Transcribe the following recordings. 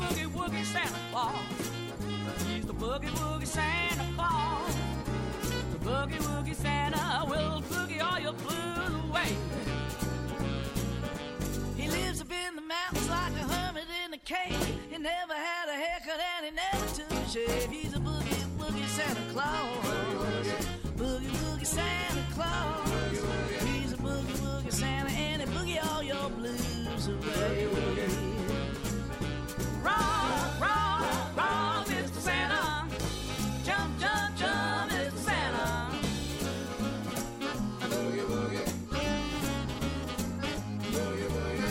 boogie woogie Santa Claus. He's the boogie woogie Santa Claus. The boogie woogie Santa will boogie all your blues away. He lives up in the mountains like a hermit in a cave. He never had a haircut and he never took a shave. He's a boogie woogie Santa Claus. Boogie woogie Santa Claus. He's a boogie woogie Santa and he boogie all your blues away. Rock, rock, rock, Mr. Santa. Jump, jump, jump, Mr. Santa. Boogie woogie. Boogie woogie.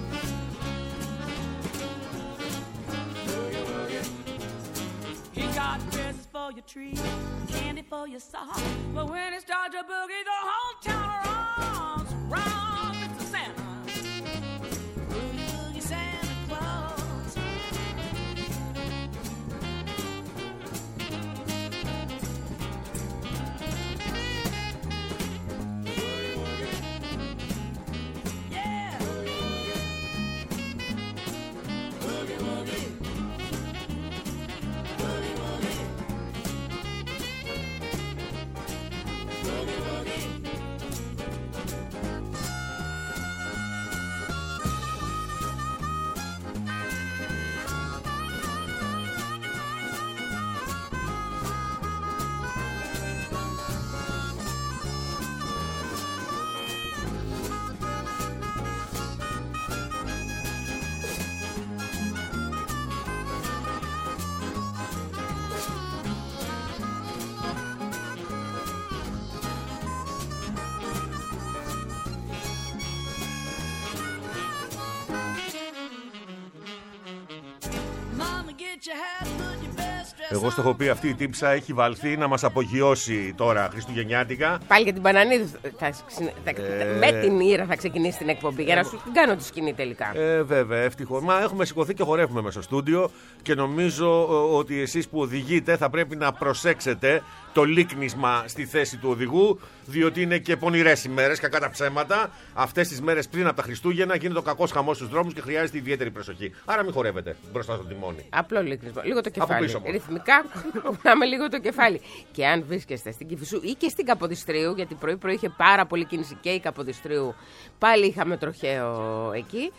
Boogie woogie. He got presents for your tree, candy for your sock. But when it starts to boogie, the whole town runs. Round, Mr. Santa. Boogie woogie Santa Claus. Boogie woogie. Yeah. Boogie woogie. Boogie woogie. Boogie woogie. Mama, get your hat, put your best dress Εγώ στο έχω πει, αυτή η τύψα έχει βαλθεί να μας απογειώσει τώρα χριστουγεννιάτικα. Πάλι για την Πανανίδη. Με την Ήρα θα ξεκινήσει την εκπομπή για να σου την κάνω τη σκηνή τελικά. Βέβαια, ευτυχώς. Μα έχουμε σηκωθεί και χορεύουμε μέσα στο στούντιο και νομίζω ότι εσείς που οδηγείτε θα πρέπει να προσέξετε το λίκνισμα στη θέση του οδηγού, διότι είναι και πονηρές ημέρες, κακά τα ψέματα. Αυτές τις μέρες πριν από τα Χριστούγεννα γίνεται ο κακός χαμός στους δρόμους και χρειάζεται ιδιαίτερη προσοχή. Άρα μην χορεύετε μπροστά στο τιμόνι. Απλό λίκνισμα. Λίγο το κεφάλι. πίσω μόνο. Ρυθμικά κουνάμε λίγο το κεφάλι. Και αν βρίσκεστε στην Κηφισού ή και στην Καποδιστρίου, γιατί πρωί-πρωί είχε πάρα πολύ κίνηση και η Καποδιστρίου, πάλι είχαμε τροχαίο εκεί.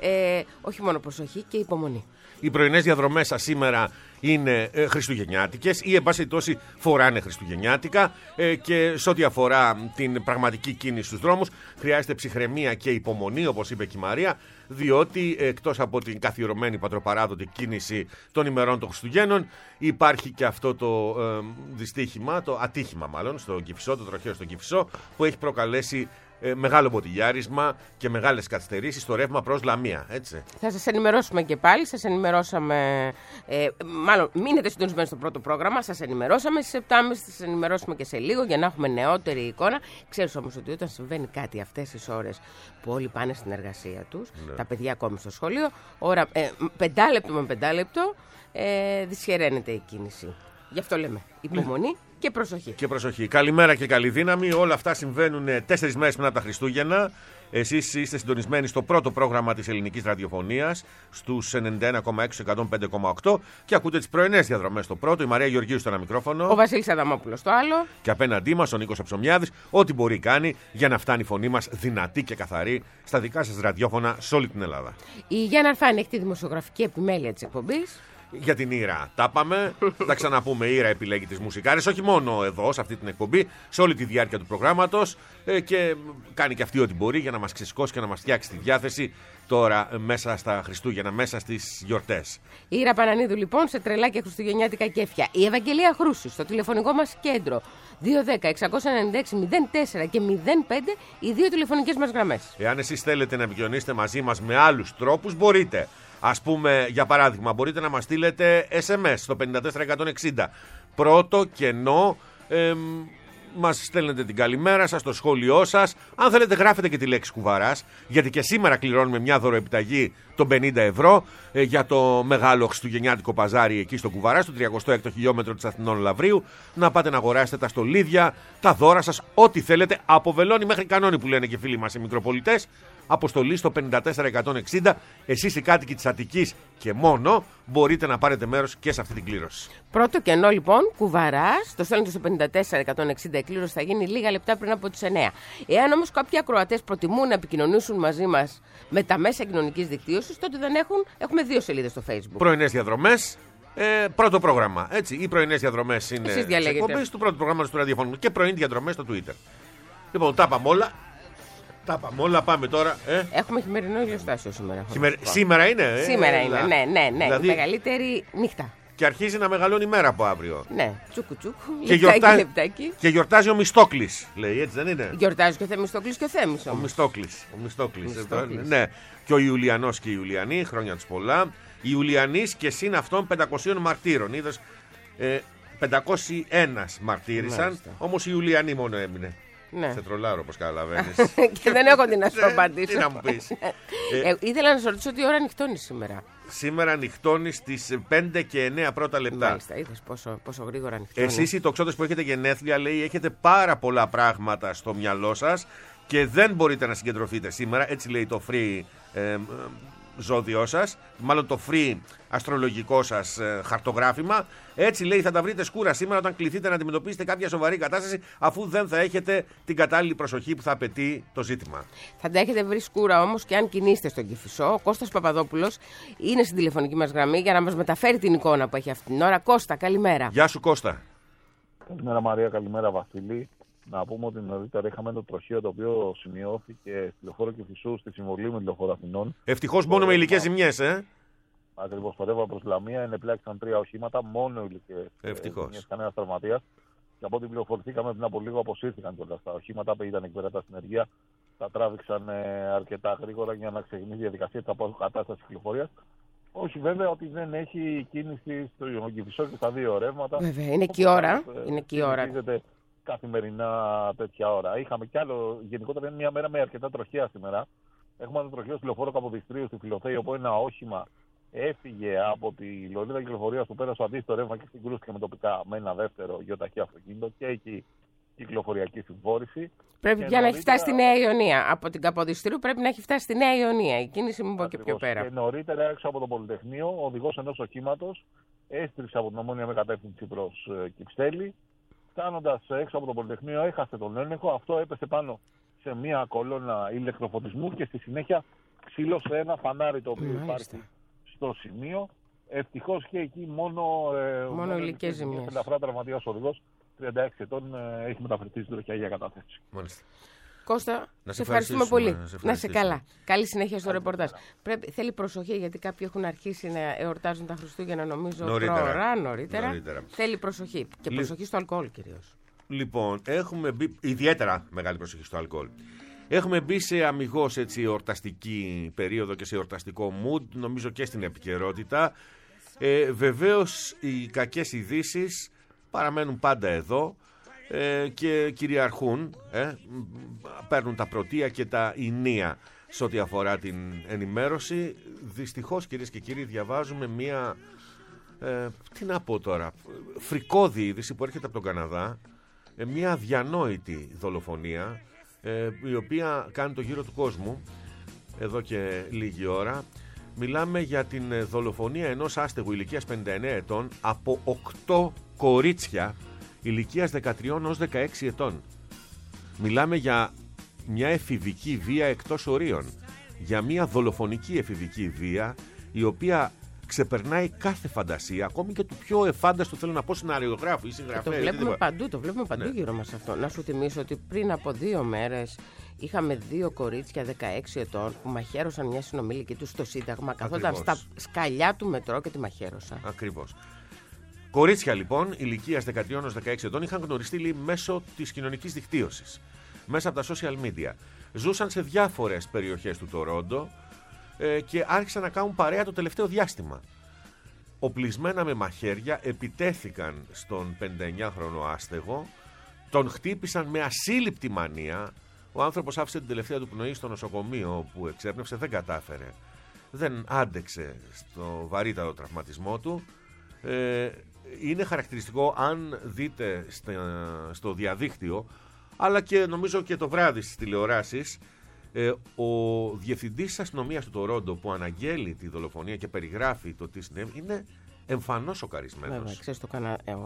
Όχι μόνο προσοχή και υπομονή. Οι πρωινές διαδρομές σας σήμερα είναι χριστουγεννιάτικες ή εν πάση περιπτώσει φοράνε χριστουγεννιάτικα και σε ό,τι αφορά την πραγματική κίνηση στους δρόμους χρειάζεται ψυχραιμία και υπομονή, όπως είπε και η Μαρία, διότι εκτός από την καθιερωμένη πατροπαράδοτη κίνηση των ημερών των Χριστουγέννων υπάρχει και αυτό το δυστύχημα, το ατύχημα μάλλον στον Κηφισό, το τροχαίο στον Κηφισό, που έχει προκαλέσει μεγάλο μποτιλιάρισμα και μεγάλες καθυστερήσεις στο ρεύμα προς Λαμία, έτσι. Θα σας ενημερώσουμε και πάλι, σας ενημερώσαμε, μάλλον μείνετε συντονισμένοι στο πρώτο πρόγραμμα, σας ενημερώσαμε στις 7.30, θα σας ενημερώσουμε και σε λίγο για να έχουμε νεότερη εικόνα. Ξέρεις όμως ότι όταν συμβαίνει κάτι αυτές τις ώρες που όλοι πάνε στην εργασία τους, τα παιδιά ακόμη στο σχολείο, ώρα 5 λεπτό με 5 λεπτό δυσχεραίνεται η κίνηση. Γι' αυτό λέμε υπομονή. Και προσοχή. Και προσοχή. Καλημέρα και καλή δύναμη. Όλα αυτά συμβαίνουν 4 μέρες πριν από τα Χριστούγεννα. Εσείς είστε συντονισμένοι στο πρώτο πρόγραμμα της ελληνικής ραδιοφωνίας, στους 91,6, 105,8 και ακούτε τις πρωινές διαδρομές στο πρώτο. Η Μαρία Γεωργίου στο ένα μικρόφωνο. Ο Βασίλης Αδαμόπουλος στο άλλο. Και απέναντί μας ο Νίκος Αψομιάδης. Ό,τι μπορεί κάνει για να φτάνει η φωνή μας δυνατή και καθαρή στα δικά σας ραδιόφωνα σε όλη την Ελλάδα. Η Γιάννα Αρφάνη έχει τη δημοσιογραφική επιμέλεια της εκπομπής. Για την Ήρα τα πάμε. Θα ξαναπούμε. Η Ήρα επιλέγει τις μουσικάρες, όχι μόνο εδώ, σε αυτή την εκπομπή, σε όλη τη διάρκεια του προγράμματος και κάνει και αυτή ό,τι μπορεί για να μας ξεσηκώσει και να μας φτιάξει τη διάθεση τώρα μέσα στα Χριστούγεννα, μέσα στις γιορτές. Η Ήρα Πανανίδου λοιπόν σε τρελά και χριστουγεννιάτικα κέφια. Η Ευαγγελία Χρούση στο τηλεφωνικό μας κέντρο 210-696-04 και 05 οι δύο τηλεφωνικές μας γραμμές. Εάν εσείς θέλετε να επικοινωνήσετε μαζί μας με άλλους τρόπους, μπορείτε. Ας πούμε, για παράδειγμα, μπορείτε να μας στείλετε SMS στο 54160. Πρώτο κενό, μας στέλνετε την καλημέρα σας, το σχόλιο σας. Αν θέλετε γράφετε και τη λέξη Κουβαράς, γιατί και σήμερα κληρώνουμε μια δωροεπιταγή των 50 ευρώ για το μεγάλο χριστουγεννιάτικο παζάρι εκεί στο Κουβαρά, στο 36ο χιλιόμετρο της Αθηνών Λαβρίου. Να πάτε να αγοράσετε τα στολίδια, τα δώρα σας, ό,τι θέλετε, από βελόνι μέχρι κανόνι που λένε και φίλοι μας οι μικροπολιτές. αποστολή στο 54160. Εσείς οι κάτοικοι της Αττικής και μόνο μπορείτε να πάρετε μέρος και σε αυτή την κλήρωση. Πρώτο κενό λοιπόν, Κουβαράς, το στέλνετε στο 54160, η κλήρωση θα γίνει λίγα λεπτά πριν από τις 9. Εάν όμως κάποιοι ακροατές προτιμούν να επικοινωνήσουν μαζί μας με τα μέσα κοινωνικής δικτύωσης, τότε δεν έχουμε 2 σελίδες στο Facebook. Πρωινές διαδρομές. Πρώτο πρόγραμμα. Έτσι. Οι πρωινές διαδρομές είναι εκπομπές του πρώτου προγράμματος του ραδιοφώνου και πρωινές διαδρομές στο Twitter. Λοιπόν, τα είπαμε όλα. Πάμε τώρα. Έχουμε χειμερινό ηλιοστάσιο σήμερα. Σήμερα είναι. Σήμερα είναι, ναι. Δηλαδή, μεγαλύτερη νύχτα. Και αρχίζει να μεγαλώνει η μέρα από αύριο. Ναι, τσούκου, λεπτάκι. Και γιορτάζει ο Μιστόκλης, λέει, έτσι δεν είναι? Γιορτάζει και ο Θεμιστόκλης και ο Θέμης όμως. Ο Μιστόκλης. Ναι. Και ο Ιουλιανός και η Ιουλιανή, χρόνια τους πολλά. Η Ιουλιανής και συν αυτών 500 μαρτύρων. Είδες, 501 μαρτύρησαν, όμως η Ιουλιανή μόνο έμεινε. Ναι. Σε τρολάρω, όπως καταλαβαίνεις. Και δεν έχω τι να σου απαντήσω. Τι να μου πεις. Ήθελα να σου ρωτήσω τι ώρα νυχτώνει σήμερα. Σήμερα νυχτώνει στις 5 και 9 πρώτα λεπτά. Μάλιστα, είδες πόσο γρήγορα νυχτώνει. Εσείς οι τοξότες που έχετε γενέθλια, λέει, έχετε πάρα πολλά πράγματα στο μυαλό σας και δεν μπορείτε να συγκεντρωθείτε σήμερα. Έτσι λέει το free ζώδιό σας, μάλλον το free αστρολογικό σας χαρτογράφημα. Έτσι λέει θα τα βρείτε σκούρα σήμερα όταν κληθείτε να αντιμετωπίσετε κάποια σοβαρή κατάσταση, αφού δεν θα έχετε την κατάλληλη προσοχή που θα απαιτεί το ζήτημα. Θα τα έχετε βρει σκούρα όμως και αν κινείστε στον Κηφισό. Ο Κώστας Παπαδόπουλος είναι στην τηλεφωνική μας γραμμή για να μας μεταφέρει την εικόνα που έχει αυτή την ώρα. Κώστα, καλημέρα. Γεια σου, Κώστα. Καλημέρα Μαρία, καλημέρα Βασίλη. Να πούμε ότι νωρίτερα είχαμε το τροχείο το οποίο σημειώθηκε στη λεωφόρο Κηφισού στη συμβολή με τη λεωφόρο Αθηνών. Ευτυχώς μόνο με υλικές ζημιές, Ακριβώς, το ρεύμα προς Λαμία ενεπλάξαν 3 οχήματα, μόνο υλικές ζημιές, κανένας τραυματίας. Και από ό,τι πληροφορηθήκαμε πριν από λίγο αποσύρθηκαν κιόλας τα οχήματα, ήταν εκεί πέρα τα συνεργεία. Τα τράβηξαν αρκετά γρήγορα για να ξεκινήσει η διαδικασία της αποκατάστασης κυκλοφορίας. Όχι βέβαια ότι δεν έχει κίνηση στο Κηφισό και στα 2 ρεύματα. Βέβαια, είναι και η ώρα. Καθημερινά τέτοια ώρα. Είχαμε κι άλλο, γενικότερα είναι μια μέρα με αρκετά τροχαία σήμερα. Έχουμε ένα τροχαίο στη λεωφόρο Καποδιστρίου στη Φιλοθέη, όπου ένα όχημα έφυγε από τη λωρίδα κυκλοφορίας που πέρασε αντίστοιχο ρεύμα και συγκρούστηκε με τοπικά με ένα δεύτερο γεωταχή αυτοκίνητο και εκεί κυκλοφοριακή συμφόρηση. Πρέπει πια να έχει φτάσει στη Νέα Ιωνία. Από την Καποδιστρίου πρέπει να έχει φτάσει στη Νέα Ιωνία. Η κίνηση μου πω και πιο πέρα. Και νωρίτερα έξω από το Πολυτεχνείο, ο οδηγός ενός οχήματος έστριψε από την Ομόνια με κατεύθυνση προς Κυψέλη. Φτάνοντας έξω από το Πολυτεχνείο έχασε τον έλεγχο, αυτό έπεσε πάνω σε μια κολόνα ηλεκτροφωτισμού και στη συνέχεια ξύλωσε ένα φανάρι το οποίο υπάρχει στο σημείο. Ευτυχώς και εκεί μόνο υλικές ζημιές. Ελαφρά τραυματίας ο οδηγός, 36 ετών, έχει μεταφερθεί στην τροχιά για κατάθεση. Μάλιστα. Κώστα, σε ευχαριστούμε πολύ. Να είσαι καλά. Καλή συνέχεια στο ρεπορτάζ. Θέλει προσοχή γιατί κάποιοι έχουν αρχίσει να εορτάζουν τα Χριστούγεννα, νομίζω νωρίτερα. Θέλει προσοχή. Και προσοχή στο αλκοόλ κυρίως. Λοιπόν, έχουμε μπει. Ιδιαίτερα μεγάλη προσοχή στο αλκοόλ. Έχουμε μπει σε αμιγώς εορταστική περίοδο και σε εορταστικό mood, νομίζω και στην επικαιρότητα. Βεβαίως οι κακές ειδήσεις παραμένουν πάντα εδώ. Και κυριαρχούν, παίρνουν τα πρωτεία και τα ηνία σε ό,τι αφορά την ενημέρωση. Δυστυχώς, κυρίες και κύριοι, διαβάζουμε μία, τι να πω τώρα, φρικώδη είδηση που έρχεται από τον Καναδά, μία αδιανόητη δολοφονία, η οποία κάνει το γύρο του κόσμου εδώ και λίγη ώρα. Μιλάμε για την δολοφονία ενός άστεγου ηλικίας 59 ετών από 8 κορίτσια ηλικίας 13 ως 16 ετών. Μιλάμε για μια εφηβική βία εκτός ορίων. Για μια δολοφονική εφηβική βία η οποία ξεπερνάει κάθε φαντασία, ακόμη και του πιο εφάνταστου, θέλω να πω, σεναριογράφου ή συγγραφέα. Το βλέπουμε παντού γύρω μας αυτό. Να σου θυμίσω ότι πριν από 2 μέρες είχαμε 2 κορίτσια 16 ετών που μαχαίρωσαν μια συνομήλικη τους στο Σύνταγμα. Καθόταν στα σκαλιά του μετρό και τη μαχαίρωσαν. Ακριβώς. Κορίτσια λοιπόν ηλικίας 13 ως 16 ετών είχαν γνωριστεί μέσω της κοινωνικής δικτύωσης, μέσα από τα social media. Ζούσαν σε διάφορες περιοχές του Τορόντο και άρχισαν να κάνουν παρέα το τελευταίο διάστημα. Οπλισμένα με μαχαίρια επιτέθηκαν στον 59χρονο άστεγο, τον χτύπησαν με ασύλληπτη μανία. Ο άνθρωπος άφησε την τελευταία του πνοή στο νοσοκομείο που εξέπνευσε, δεν κατάφερε. Δεν άντεξε στο βαρύτατο τραυματισμό του. Είναι χαρακτηριστικό, αν δείτε στο διαδίκτυο, αλλά και νομίζω και το βράδυ στις τηλεοράσεις, Ο διευθυντής της αστυνομίας του Τορόντο που αναγγέλει τη δολοφονία και περιγράφει το τι συνέβη είναι εμφανώς σοκαρισμένος. Βέβαια, ξέρεις, ο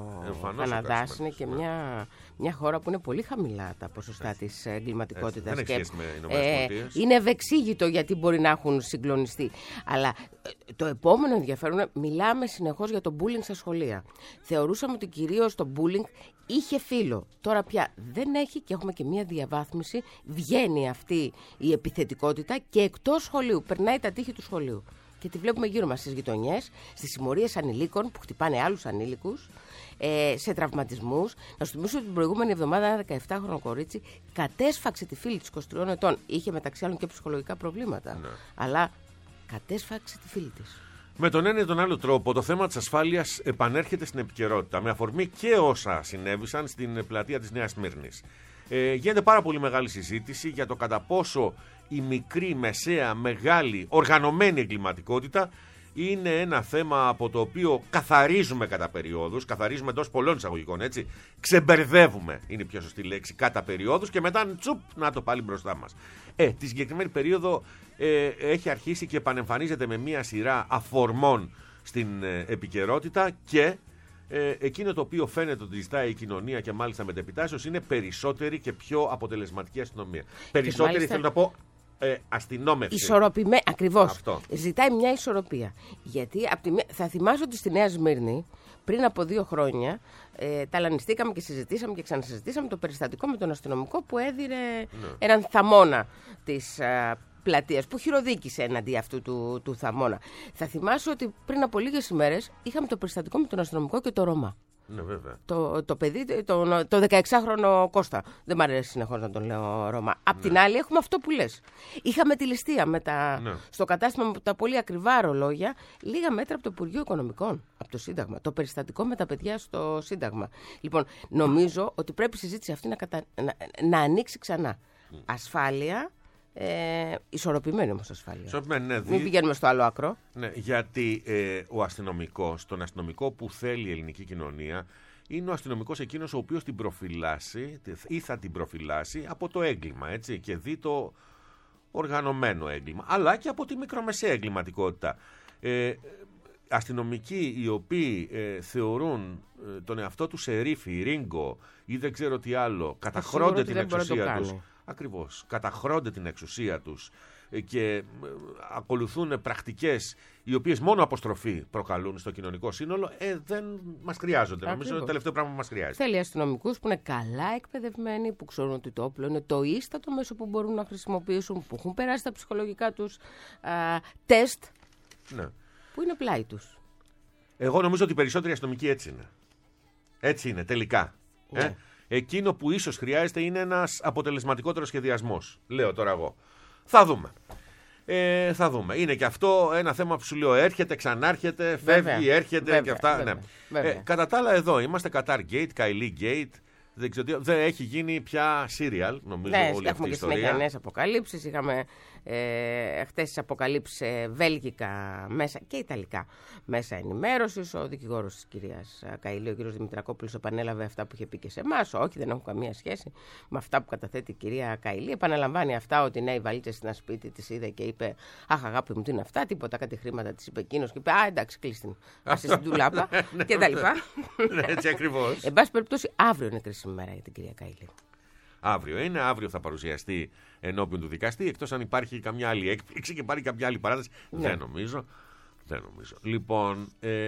Καναδάς είναι και μια χώρα που είναι πολύ χαμηλά τα ποσοστά της εγκληματικότητας. Δεν έχει σχέση με ΗΠΑ. Είναι ευεξήγητο γιατί μπορεί να έχουν συγκλονιστεί. Αλλά το επόμενο ενδιαφέρον, μιλάμε συνεχώς για το bullying στα σχολεία. Θεωρούσαμε ότι κυρίως το bullying είχε φύλλο. Τώρα πια δεν έχει και έχουμε και μια διαβάθμιση. Βγαίνει αυτή η επιθετικότητα και εκτός σχολείου. Περνάει τα τείχη του σχολείου. Και τη βλέπουμε γύρω μας στις γειτονιές, στις συμμορίες ανηλίκων που χτυπάνε άλλους ανήλικους, σε τραυματισμούς. Να σου θυμίσω ότι την προηγούμενη εβδομάδα ένα 17χρονο κορίτσι κατέσφαξε τη φίλη της 23 ετών. Είχε μεταξύ άλλων και ψυχολογικά προβλήματα. Ναι. Αλλά κατέσφαξε τη φίλη της. Με τον ένα ή τον άλλο τρόπο, το θέμα της ασφάλειας επανέρχεται στην επικαιρότητα, με αφορμή και όσα συνέβησαν στην πλατεία της Νέας Σμύρνης. Γίνεται πάρα πολύ μεγάλη συζήτηση για το κατά πόσο η μικρή, μεσαία, μεγάλη, οργανωμένη εγκληματικότητα είναι ένα θέμα από το οποίο καθαρίζουμε κατά περιόδους, καθαρίζουμε εντός πολλών εισαγωγικών, έτσι, ξεμπερδεύουμε, είναι η πιο σωστή λέξη, κατά περιόδους και μετά τσουπ, να το πάλι μπροστά μας. Τη συγκεκριμένη περίοδο έχει αρχίσει και επανεμφανίζεται με μία σειρά αφορμών στην επικαιρότητα και εκείνο το οποίο φαίνεται ότι ζητάει η κοινωνία και μάλιστα μετεπιτάσεως είναι περισσότερη και πιο αποτελεσματική αστυνομία. Περισσότερη μάλιστα... θέλω να πω αστυνόμευση. Ακριβώς. Αυτό. Ζητάει μια ισορροπία. Γιατί θα θυμάσαι ότι στη Νέα Σμύρνη πριν από 2 χρόνια ταλανιστήκαμε και συζητήσαμε και ξανασυζητήσαμε το περιστατικό με τον αστυνομικό που έδιρε έναν θαμώνα της πλατείας, που χειροδίκησε εναντί αυτού του θαμώνα. Θα θυμάσαι ότι πριν από λίγες ημέρες είχαμε το περιστατικό με τον αστυνομικό και το Ρωμά. Ναι, βέβαια. Το παιδί, το 16χρονο Κώστα. Δεν μ' αρέσει συνεχώς να τον λέω Ρωμά. Απ' την άλλη έχουμε αυτό που λες. Είχαμε τη ληστεία στο κατάστημα με τα πολύ ακριβά ρολόγια, λίγα μέτρα από το Υπουργείο Οικονομικών, από το Σύνταγμα. Το περιστατικό με τα παιδιά στο Σύνταγμα. Λοιπόν, νομίζω ότι πρέπει η συζήτηση αυτή να ανοίξει ξανά. Ασφάλεια. Ισορροπημένη όμως ασφάλεια. Ναι, μην πηγαίνουμε στο άλλο άκρο. Ναι, γιατί ο αστυνομικός, τον αστυνομικό που θέλει η ελληνική κοινωνία, είναι ο αστυνομικός εκείνος ο οποίος την προφυλάσσει ή θα την προφυλάσει από το έγκλημα, έτσι, και δει το οργανωμένο έγκλημα, αλλά και από τη μικρομεσαία εγκληματικότητα. Αστυνομικοί οι οποίοι θεωρούν τον εαυτό τους σερίφη, ρίγκο ή δεν ξέρω τι άλλο, καταχρώνται την εξουσία τους. Ακριβώς. Καταχρώνται την εξουσία τους και ακολουθούν πρακτικές οι οποίες μόνο αποστροφή προκαλούν στο κοινωνικό σύνολο, δεν μας χρειάζονται. Ακριβώς. Νομίζω είναι το τελευταίο πράγμα που μας χρειάζεται. Θέλει αστυνομικούς που είναι καλά εκπαιδευμένοι, που ξέρουν ότι το όπλο είναι το ίστατο μέσο που μπορούν να χρησιμοποιήσουν, που έχουν περάσει τα ψυχολογικά τους τεστ, που είναι πλάι τους. Εγώ νομίζω ότι οι περισσότεροι αστυνομικοί έτσι είναι. Έτσι είναι, τελικά. Ναι. Εκείνο που ίσως χρειάζεται είναι ένας αποτελεσματικότερος σχεδιασμός. Λέω τώρα εγώ. Θα δούμε. Θα δούμε. Είναι και αυτό ένα θέμα που σου λέω. Έρχεται, ξανάρχεται, φεύγει, έρχεται και αυτά. Βέβαια. Κατά τα άλλα, εδώ είμαστε Qatar Gate, Kylie Gate. Δεν έχει γίνει πια serial, νομίζω, όλη αυτή η ιστορία. Έχουμε και συνέχεια νέες αποκαλύψεις. Είχαμε χτες αποκαλύψεις βέλγικα μέσα και ιταλικά μέσα ενημέρωσης. Ο δικηγόρος της κυρίας Καηλή, ο κύριος Δημητρακόπουλος, επανέλαβε αυτά που είχε πει και σε εμάς. Όχι, δεν έχουν καμία σχέση με αυτά που καταθέτει η κυρία Καηλή. Επαναλαμβάνει αυτά ότι ναι, οι βαλίτσες στην σπίτι της είδε και είπε αχ, αγάπη μου, τι είναι αυτά, τίποτα, κάτι χρήματα της είπε εκείνος και είπε α, εντάξει, κλείσει την. Άσε στην τουλάπα κτλ. Έτσι ακριβώς. Εν πάση περιπτώσει, αύριο είναι κρίσιμη μέρα για την κυρία Καηλή. Αύριο θα παρουσιαστεί ενώπιον του δικαστή, εκτός αν υπάρχει καμιά άλλη έκπληξη και πάρει κάποια άλλη παράταση. Ναι. Δεν νομίζω. Λοιπόν,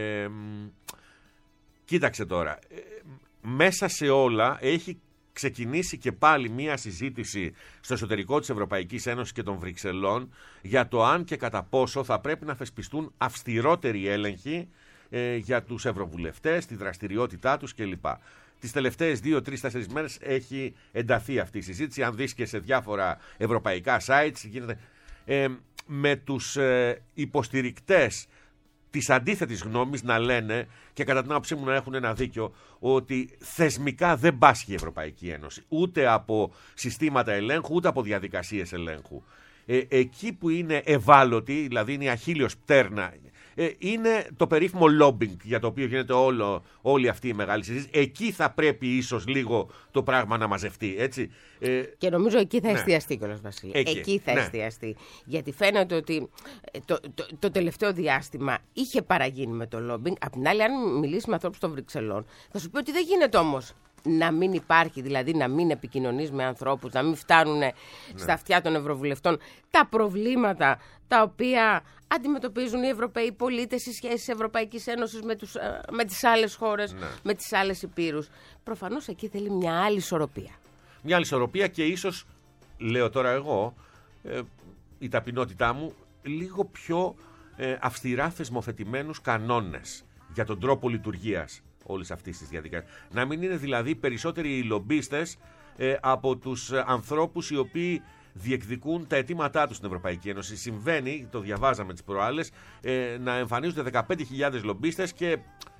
κοίταξε τώρα. Μέσα σε όλα έχει ξεκινήσει και πάλι μία συζήτηση στο εσωτερικό της Ευρωπαϊκής Ένωσης και των Βρυξελών για το αν και κατά πόσο θα πρέπει να θεσπιστούν αυστηρότεροι έλεγχοι για τους ευρωβουλευτές, τη δραστηριότητά τους κλπ. Τις τελευταίες 2-3-4 μέρες έχει ενταθεί αυτή η συζήτηση. Αν δεις και σε διάφορα ευρωπαϊκά sites γίνεται, με τους υποστηρικτές της αντίθετης γνώμης να λένε, και κατά την άποψή μου να έχουν ένα δίκιο, ότι θεσμικά δεν πάσχει η Ευρωπαϊκή Ένωση ούτε από συστήματα ελέγχου ούτε από διαδικασίες ελέγχου. Εκεί που είναι ευάλωτη, δηλαδή είναι η αχίλλειος πτέρνα είναι το περίφημο lobbying για το οποίο γίνεται όλη αυτή η μεγάλη συζήτηση. Εκεί θα πρέπει ίσως λίγο το πράγμα να μαζευτεί, έτσι. Και νομίζω εκεί θα εστιαστεί κιόλας, Βασίλη. Εκεί θα εστιαστεί. Γιατί φαίνεται ότι το τελευταίο διάστημα είχε παραγίνει με το lobbying. Απ' την άλλη, αν μιλήσει με ανθρώπους των Βρυξελών, θα σου πει ότι δεν γίνεται όμως να μην υπάρχει, δηλαδή να μην επικοινωνείς με ανθρώπους, να μην φτάνουν στα αυτιά των ευρωβουλευτών τα προβλήματα τα οποία αντιμετωπίζουν οι Ευρωπαίοι πολίτες, οι σχέσεις Ευρωπαϊκής Ένωσης με τις άλλες χώρες, με τις άλλες υπήρους. Προφανώς εκεί θέλει μια άλλη ισορροπία. Μια άλλη ισορροπία και ίσως, λέω τώρα εγώ, η ταπεινότητά μου, λίγο πιο αυστηρά θεσμοθετημένους κανόνες για τον τρόπο λειτουργίας όλης αυτής της διαδικασίας. Να μην είναι δηλαδή περισσότεροι οι λομπίστες από τους ανθρώπους οι οποίοι διεκδικούν τα αιτήματά τους στην Ευρωπαϊκή Ένωση. Συμβαίνει, το διαβάζαμε τις προάλλες, να εμφανίζονται 15.000 λομπίστες και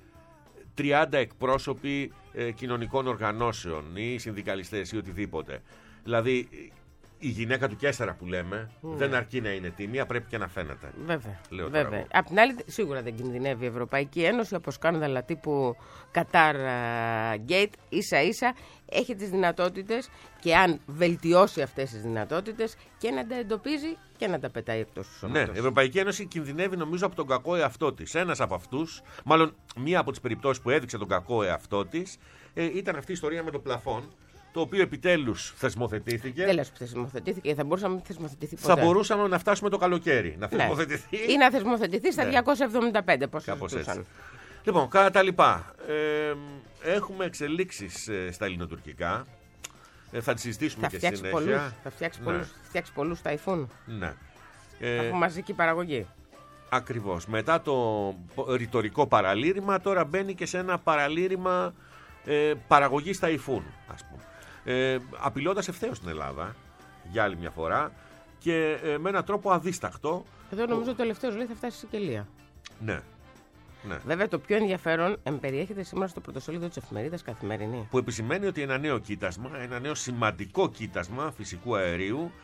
30 εκπρόσωποι κοινωνικών οργανώσεων ή συνδικαλιστές ή οτιδήποτε. Δηλαδή, η γυναίκα του Κέσταρα που λέμε δεν αρκεί να είναι τίμια, πρέπει και να φαίνεται. Βέβαια. Απ' την άλλη, σίγουρα δεν κινδυνεύει η Ευρωπαϊκή Ένωση από σκάνδαλα τύπου Qatar Gate. Ίσα-ίσα έχει τις δυνατότητες και αν βελτιώσει αυτές τις δυνατότητες και να τα εντοπίζει και να τα πετάει εκτός του σώματος. Ναι, η Ευρωπαϊκή Ένωση κινδυνεύει νομίζω από τον κακό εαυτό της. Ένας από αυτούς, μάλλον μία από τις περιπτώσεις που έδειξε τον κακό εαυτό της, ήταν αυτή η ιστορία με το πλαφόν, το οποίο επιτέλους θεσμοθετήθηκε. Δεν λες που θεσμοθετήθηκε, θα μπορούσαμε να μην θεσμοθετηθεί ποτέ. Θα μπορούσαμε να φτάσουμε το καλοκαίρι. Να θεσμοθετηθεί. Ή να θεσμοθετηθεί στα 275, πώς έτσι. Λοιπόν, κατά τα λοιπά, έχουμε εξελίξεις στα ελληνοτουρκικά. Θα τις συζητήσουμε και συνέχεια. Θα φτιάξει πολλούς ταϊφούν. Ναι. Θα έχουμε μαζική παραγωγή. Ακριβώς. Μετά το ρητορικό παραλήρημα, τώρα μπαίνει και σε ένα παραλήρημα παραγωγής ταϊφούν, ας πούμε. Απειλώντας ευθέως την Ελλάδα για άλλη μια φορά και με έναν τρόπο αδίστακτο. Εδώ νομίζω το τελευταίο λέει θα φτάσει στη Σικελία. Ναι. Βέβαια το πιο ενδιαφέρον εμπεριέχεται σήμερα στο πρωτοσέλιδο της εφημερίδας Καθημερινή. Που επισημαίνει ότι ένα νέο κοίτασμα, ένα νέο σημαντικό κοίτασμα φυσικού αερίου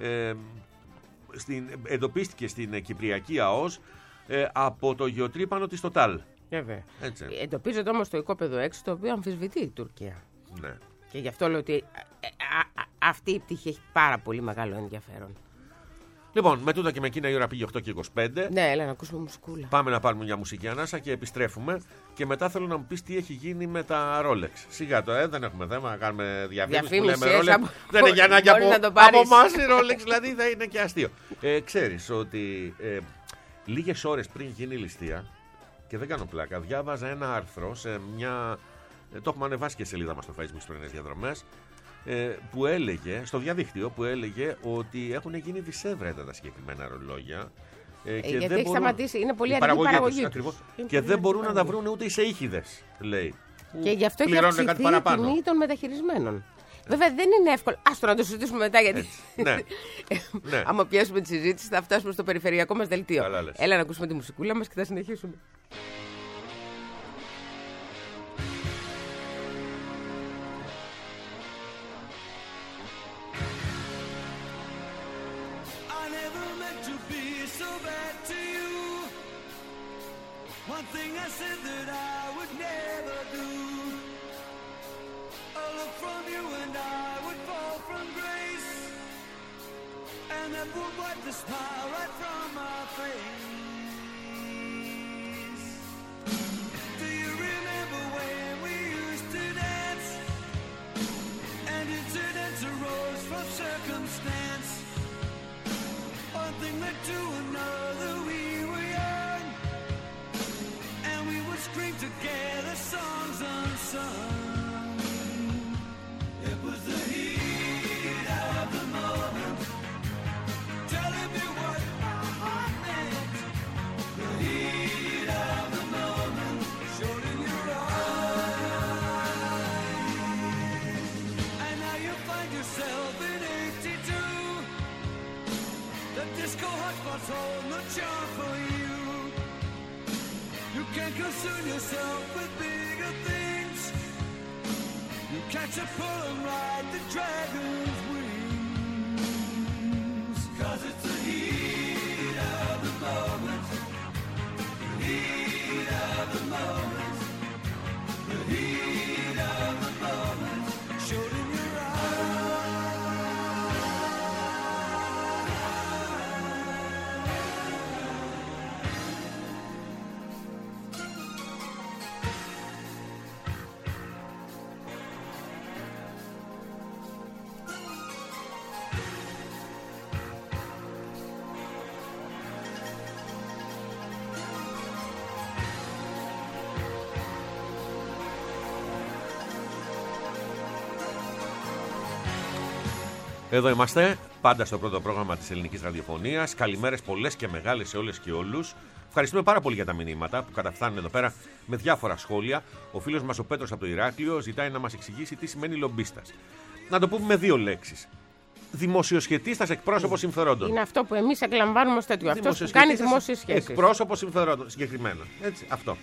εντοπίστηκε στην Κυπριακή ΑΟΣ από το γεωτρύπανο της Total. Βέβαια. Εντοπίζεται όμως το οικόπεδο 6, το οποίο αμφισβητεί η Τουρκία. Ναι. Και γι' αυτό λέω ότι αυτή η πτυχή έχει πάρα πολύ μεγάλο ενδιαφέρον. Λοιπόν, με τούτα και με εκείνα η ώρα πήγε 8 και 25. Ναι, έλα να ακούσουμε μουσικούλα. Πάμε να πάρουμε μια μουσική ανάσα και επιστρέφουμε. Και μετά θέλω να μου πεις τι έχει γίνει με τα Rolex. Σιγά το, δεν έχουμε θέμα να κάνουμε διαφήμιση που λέμε Rolex. Δεν είναι για ανάγκη από εμάς η Rolex, δηλαδή θα είναι και αστείο. Ξέρεις ότι λίγες ώρες πριν γίνει η ληστεία, και δεν κάνω πλάκα, διάβαζα ένα άρθρο σε μια. Το έχουμε ανεβάσει και σελίδα μας στο Facebook στις πρωινές διαδρομές. Που έλεγε, στο διαδίκτυο, που έλεγε ότι έχουν γίνει δισεύρετα τα συγκεκριμένα ρολόγια. Και γιατί έχει σταματήσει, είναι πολύ αργή η παραγωγή τους. Και δεν μπορούν να τα βρουν ούτε οι σεΐχηδες, λέει. Και γι' αυτό έχει αυξηθεί η τιμή των μεταχειρισμένων. Βέβαια δεν είναι εύκολο. Άστο να το συζητήσουμε μετά, γιατί. Ναι. Άμα πιέσουμε τη συζήτηση, θα φτάσουμε στο περιφερειακό μας δελτίο. Έλα να ακούσουμε τη μουσικούλα μας και θα συνεχίσουμε. One thing I said that I would never do. A look from you and I would fall from grace, and that would wipe the smile right from my face. Do you remember when we used to dance, and incidents arose from circumstance? One thing led to another, we were young, scream together songs unsung. It was the heat of the moment, telling me what my heart meant. The heat of the moment, showed in your eyes. And now you find yourself in 82. The disco hotspots hold no charm for you. You can't concern yourself with bigger things. You catch a pull and ride the dragon's wings. 'Cause it's the heat of the moment. The Εδώ είμαστε, πάντα στο πρώτο πρόγραμμα της ελληνικής ραδιοφωνίας. Καλημέρες πολλές και μεγάλες σε όλες και όλους. Ευχαριστούμε πάρα πολύ για τα μηνύματα που καταφθάνουν εδώ πέρα με διάφορα σχόλια. Ο φίλος μας ο Πέτρος από το Ηράκλειο ζητάει να μας εξηγήσει τι σημαίνει λομπίστας. Να το πούμε με δύο λέξεις. Δημοσιοσχετίστας, εκπρόσωπος συμφερόντων. Είναι αυτό που εμείς εκλαμβάνουμε ως τέτοιο. Αυτό που κάνει δημόσιες σχέσεις. Εκπρόσωπος συμφερόντων, συγκεκριμένα. Έτσι, αυτό.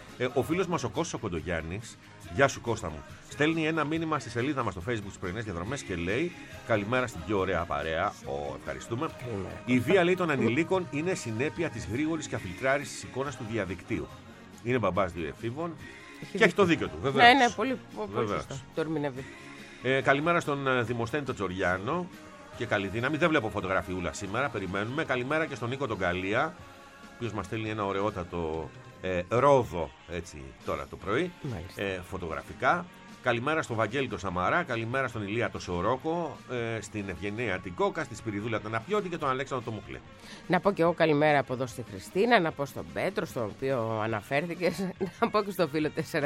Ο φίλος μας ο Κώστας ο Κοντογιάννης, γεια σου Κώστα μου, στέλνει ένα μήνυμα στη σελίδα μας στο Facebook στις πρωινές διαδρομές και λέει: καλημέρα στην πιο ωραία παρέα. Ευχαριστούμε. Η βία, λέει, των ανηλίκων είναι συνέπεια της γρήγορης και αφιλτράρησης της εικόνας του διαδικτύου. Είναι μπαμπάς 2 εφήβων και έχει το δίκιο του, βεβαίως. Ναι, πολύ σωστά. Το ερμηνεύει. Καλημέρα στον Δημοσθένη τον Τζοριάνο και καλή δύναμη. Δεν βλέπω φωτογραφιούλα σήμερα, περιμένουμε. Καλημέρα και στον Νίκο τον Καλία, ο οποίος μας στέλνει ένα ωραιότατο ρόδο έτσι τώρα το πρωί, φωτογραφικά. Καλημέρα στον Βαγγέλη τον Σαμαρά, καλημέρα στον Ηλία τον Σορόκο, στην Ευγενία την Κόκα, στη Σπυριδούλα τον Απιώτη και τον Αλέξανδρο τον Μουκλέ. Να πω και εγώ καλημέρα από εδώ στη Χριστίνα, να πω στον Πέτρο, στον οποίο αναφέρθηκες, να πω και στο φίλο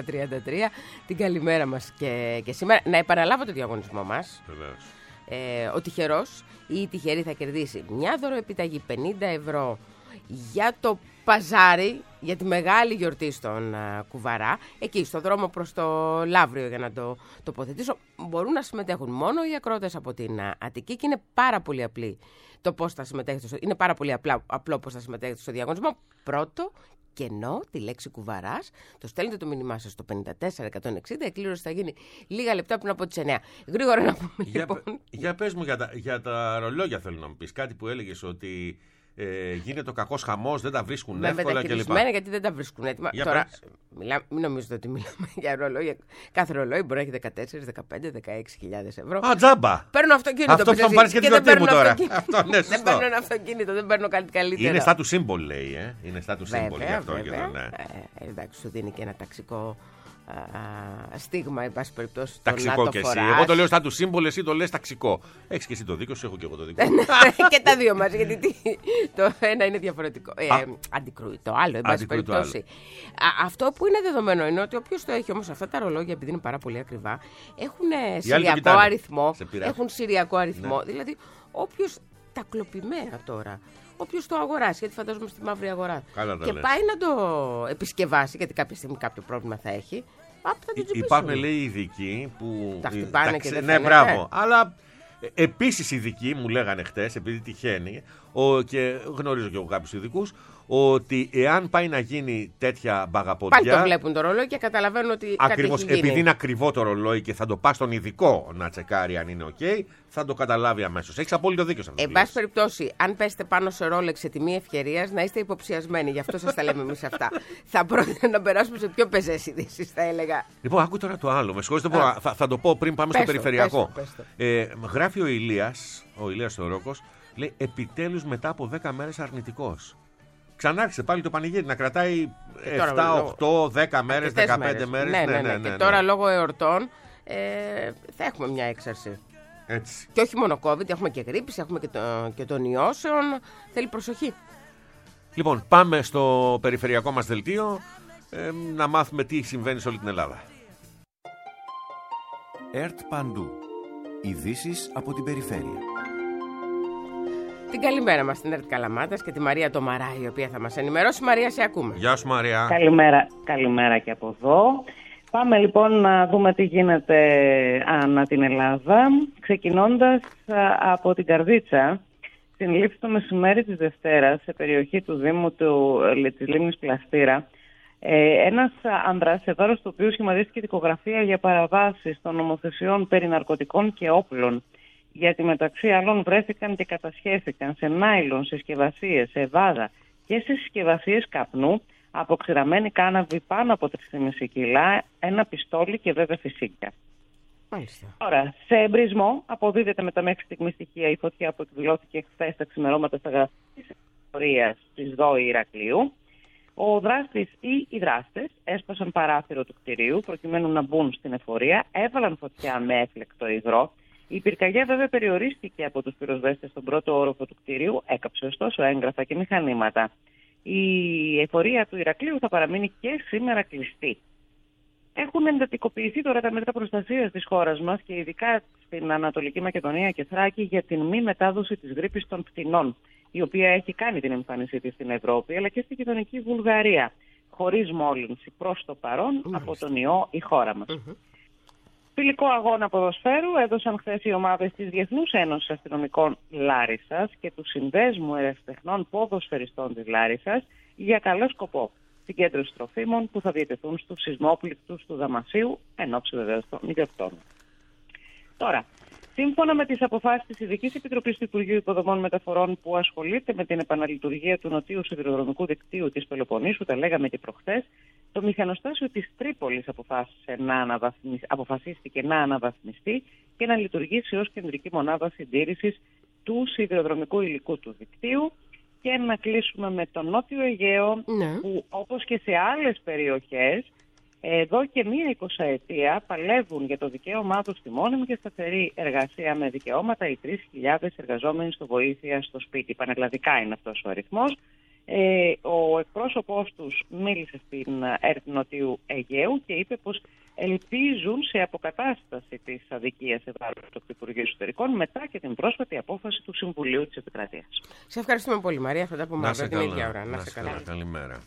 433 την καλημέρα μας και σήμερα. Να επαναλάβω το διαγωνισμό μας. Βεβαίως. Ο τυχερός ή η τυχερή θα κερδίσει μια δωροεπιταγή 50 ευρώ για το παζάρι, για τη μεγάλη γιορτή στον Κουβαρά, εκεί στο δρόμο προς το Λαύριο, για να το τοποθετήσω. Μπορούν να συμμετέχουν μόνο οι ακρότες από την Αττική και είναι πάρα πολύ απλή το πώς θα συμμετέχετε. Είναι πάρα πολύ απλό πώς θα συμμετέχετε στο διαγωνισμό. Πρώτο, κενό, τη λέξη Κουβαράς, το στέλνετε το μήνυμά σας στο 54160, εκκλήρωση θα γίνει λίγα λεπτά πριν από τις 9. Γρήγορα να πούμε λοιπόν. Για πες μου για τα ρολόγια, θέλω να μου πεις κάτι που έλεγες ότι γίνεται ο κακός χαμός, δεν τα βρίσκουν εύκολα κλπ. Γιατί δεν τα βρίσκουν έτοιμα. Τώρα, μην νομίζετε ότι μιλάμε για ρολόγια. Κάθε ρολόι μπορεί να έχει 14, 15, 16.000 ευρώ. Α, τζάμπα! Παίρνω αυτοκίνητο. Αυτό θα μου πάρεις και τη δοτή μου τώρα. Δεν παίρνω ένα αυτοκίνητο, δεν παίρνω κάτι καλύτερο. Είναι status symbol, λέει. Είναι status symbol γι' αυτό. Εντάξει, σου δίνει και ένα ταξικό στίγμα, εν πάση περιπτώσει. Ταξικό κι εσύ. Εγώ το λέω status symbol, εσύ το λες ταξικό. Έχεις και εσύ το δίκιο σου, έχω και εγώ το δίκιο. Και τα δύο μας, γιατί το ένα είναι διαφορετικό. Αντικρούει το άλλο, εν πάση περιπτώσει. Αυτό που είναι δεδομένο είναι ότι όποιος το έχει όμως αυτά τα ρολόγια, επειδή είναι πάρα πολύ ακριβά, έχουν σηριακό αριθμό. Δηλαδή, όποιος τα κλοπημαία τώρα. Όποιος το αγοράσει, γιατί φαντάζομαι στη μαύρη αγορά. Και πάει να το επισκευάσει, γιατί κάποια στιγμή κάποιο πρόβλημα θα έχει. Υπάρχουν, λέει, ειδικοί που. Τα χτυπάνε και δεν ναι, μπράβο. Αλλά επίσης ειδικοί μου λέγανε χτες, επειδή τυχαίνει, και γνωρίζω και εγώ κάποιους ειδικούς, ότι εάν πάει να γίνει τέτοια μπαγαποντιά. Πάλι το βλέπουν το ρολόι και καταλαβαίνουν ότι. Ακριβώς, επειδή είναι ακριβό το ρολόι και θα το πας στον ειδικό να τσεκάρει αν είναι OK, θα το καταλάβει αμέσως. Έχεις απόλυτο δίκιο σε αυτό. Εν πάση περιπτώσει, αν πέσετε πάνω σε ρόλεξ σε τιμή ευκαιρίας, να είστε υποψιασμένοι. Γι' αυτό σας τα λέμε εμείς αυτά. Θα πρότεινα να περάσουμε σε πιο πεζές ειδήσεις, θα έλεγα. Λοιπόν, άκου τώρα το άλλο. Με συγχωρείτε, θα το πω πριν πάμε στο περιφερειακό. Γράφει ο Ηλίας Σορόκος, λέει επιτέλους μετά από 10 μέρες αρνητικός. Ξανάρχισε πάλι το πανηγύρι να κρατάει 7, 8, 10 μέρες, 15 μέρες. Ναι. Και τώρα λόγω εορτών θα έχουμε μια έξαρση. Έτσι. Και όχι μόνο COVID, έχουμε και γρίπης, έχουμε και των ιώσεων. Θέλει προσοχή. Λοιπόν, πάμε στο περιφερειακό μας δελτίο να μάθουμε τι συμβαίνει σε όλη την Ελλάδα. ΕΡΤ Παντού. Ειδήσεις από την περιφέρεια. Την καλημέρα μας στην ΕΡΤ Καλαμάτας και τη Μαρία Τομαρά, η οποία θα μας ενημερώσει. Μαρία, σε ακούμε. Γεια σου, Μαρία. Καλημέρα και από εδώ. Πάμε λοιπόν να δούμε τι γίνεται ανά την Ελλάδα, ξεκινώντας από την Καρδίτσα. Στην λήψη το μεσημέρι της Δευτέρας, σε περιοχή του Δήμου της Λίμνης Πλαστήρα, ένας άνδρας, σε βάρος του οποίου σχηματίστηκε δικογραφία για παραβάσεις των νομοθεσιών περί ναρκωτικών και όπλων, γιατί μεταξύ άλλων βρέθηκαν και κατασχέθηκαν σε νάιλον συσκευασίες, σε βάδα και σε συσκευασίες καπνού αποξηραμένη κάναβη πάνω από 3,5 κιλά, ένα πιστόλι και βέβαια φυσίκια. Μάλιστα. Τώρα, σε εμπρισμό αποδίδεται με τα μέχρι στιγμή στοιχεία η φωτιά που εκδηλώθηκε χθες τα ξημερώματα στα γραφεία της εφορίας της ΔΟΗ Ηρακλείου. Ο δράστης ή οι δράστες έσπασαν παράθυρο του κτηρίου προκειμένου να μπουν στην εφορία, έβαλαν φωτιά με έφλεκτο υγρό. Η πυρκαγιά βέβαια περιορίστηκε από τους πυροσβέστες στον πρώτο όροφο του κτηρίου, έκαψε ωστόσο έγγραφα και μηχανήματα. Η εφορία του Ηρακλείου θα παραμείνει και σήμερα κλειστή. Έχουν εντατικοποιηθεί τώρα τα μέτρα προστασίας της χώρας μας και ειδικά στην Ανατολική Μακεδονία και Θράκη για την μη μετάδοση της γρίπης των πτηνών, η οποία έχει κάνει την εμφάνισή της στην Ευρώπη αλλά και στη γειτονική Βουλγαρία, χωρίς μόλυνση προς το παρόν από τον ιό η χώρα μας. Φιλικό αγώνα ποδοσφαίρου έδωσαν χθες οι ομάδες της Διεθνούς Ένωσης Αστυνομικών Λάρισσας και του Συνδέσμου Ερασιτεχνών Ποδοσφαιριστών της Λάρισσας για καλό σκοπό. Συγκέντρωση τροφίμων που θα διατεθούν στους σεισμόπληκτους του Δαμασίου, εν ώψη βεβαίως των ιδιοκτώνων. Τώρα, σύμφωνα με τις αποφάσεις της Ειδικής Επιτροπής του Υπουργείου Υποδομών Μεταφορών που ασχολείται με την επαναλειτουργία του νοτίου σιδηροδρομικού δικτύου της Πελοποννήσου, τα λέγαμε και προχθές, το μηχανοστάσιο της Τρίπολης αποφασίστηκε να αναβαθμιστεί και να λειτουργήσει ως κεντρική μονάδα συντήρησης του σιδηροδρομικού υλικού του δικτύου. Και να κλείσουμε με το Νότιο Αιγαίο, που όπως και σε άλλες περιοχές, εδώ και μία 20ετία παλεύουν για το δικαίωμά τους στη μόνιμη και σταθερή εργασία με δικαιώματα οι 3.000 εργαζόμενοι στο βοήθεια στο σπίτι. Πανελλαδικά είναι αυτός ο αριθμός. Ο εκπρόσωπός τους μίλησε στην ΕΡΤ Νοτιού Αιγαίου και είπε πως ελπίζουν σε αποκατάσταση της αδικίας σε βάρος του Υπουργείου Εσωτερικών μετά και την πρόσφατη απόφαση του Συμβουλίου της Επικρατείας. Σε ευχαριστούμε πολύ, Μαρία. Θα τα πούμε αύριο την ίδια ώρα. Να σε καλά. Καλημέρα.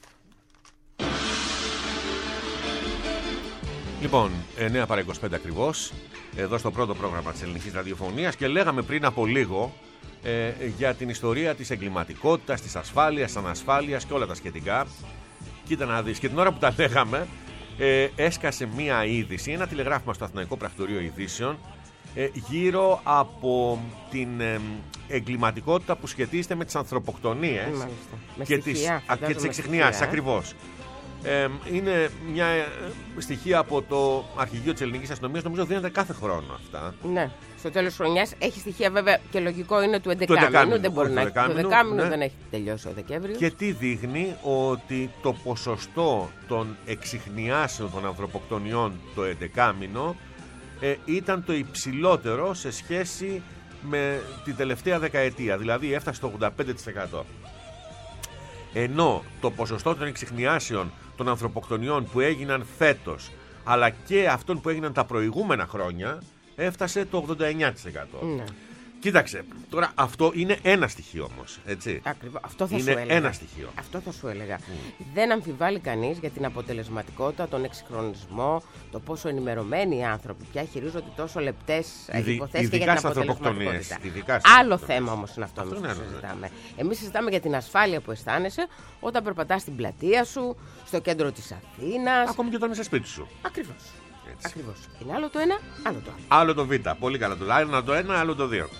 Λοιπόν, 9 παρά 25 ακριβώς, εδώ στο πρώτο πρόγραμμα της Ελληνικής Ραδιοφωνίας και λέγαμε πριν από λίγο για την ιστορία της εγκληματικότητας, της ασφάλειας, της ανασφάλειας και όλα τα σχετικά. Κοίτα να δεις, και την ώρα που τα λέγαμε έσκασε μία είδηση, ένα τηλεγράφημα στο Αθηναϊκό Πρακτορείο Ειδήσεων γύρω από την εγκληματικότητα που σχετίζεται με τις ανθρωποκτονίες και τις εξιχνιάσεις, ακριβώς. Είναι μια στοιχεία από το Αρχηγείο της Ελληνικής Αστυνομίας, νομίζω δίνεται κάθε χρόνο αυτά. Ναι, στο τέλος της χρονιάς έχει στοιχεία βέβαια και λογικό είναι του 11μηνου, δεν μπορεί να έχει. Το 10μηνο δεν έχει τελειώσει ο Δεκέμβριος. Και τι δείχνει? Ότι το ποσοστό των εξιχνιάσεων των ανθρωποκτονιών το 11μηνο ήταν το υψηλότερο σε σχέση με την τελευταία δεκαετία, δηλαδή έφτασε στο 85%. Ενώ το ποσοστό των εξιχνιάσεων των ανθρωποκτονιών που έγιναν φέτος, αλλά και αυτών που έγιναν τα προηγούμενα χρόνια, έφτασε το 89%. Ναι. Κοίταξε, τώρα αυτό είναι ένα στοιχείο όμως, έτσι. Ακριβώς, αυτό θα είναι σου έλεγα. Ένα στοιχείο. Αυτό θα σου έλεγα. Δεν αμφιβάλλει κανείς για την αποτελεσματικότητα, τον εξυγχρονισμό, το πόσο ενημερωμένοι οι άνθρωποι πια χειρίζονται τόσο λεπτές υποθέσεις και για την αποτελεσματικότητα. Άλλο θέμα όμως είναι αυτό που συζητάμε. Εμείς συζητάμε για την ασφάλεια που αισθάνεσαι όταν περπατάς στην πλατεία σου, στο κέντρο της Αθήνας. Ακόμη και όταν είσαι σπίτι σου. Ακριβώς. Ακριβώς. Είναι άλλο το ένα, άλλο το άλλο. Άλλο το Β. Πολύ καλά. Άλλο το ένα, άλλο το δύο.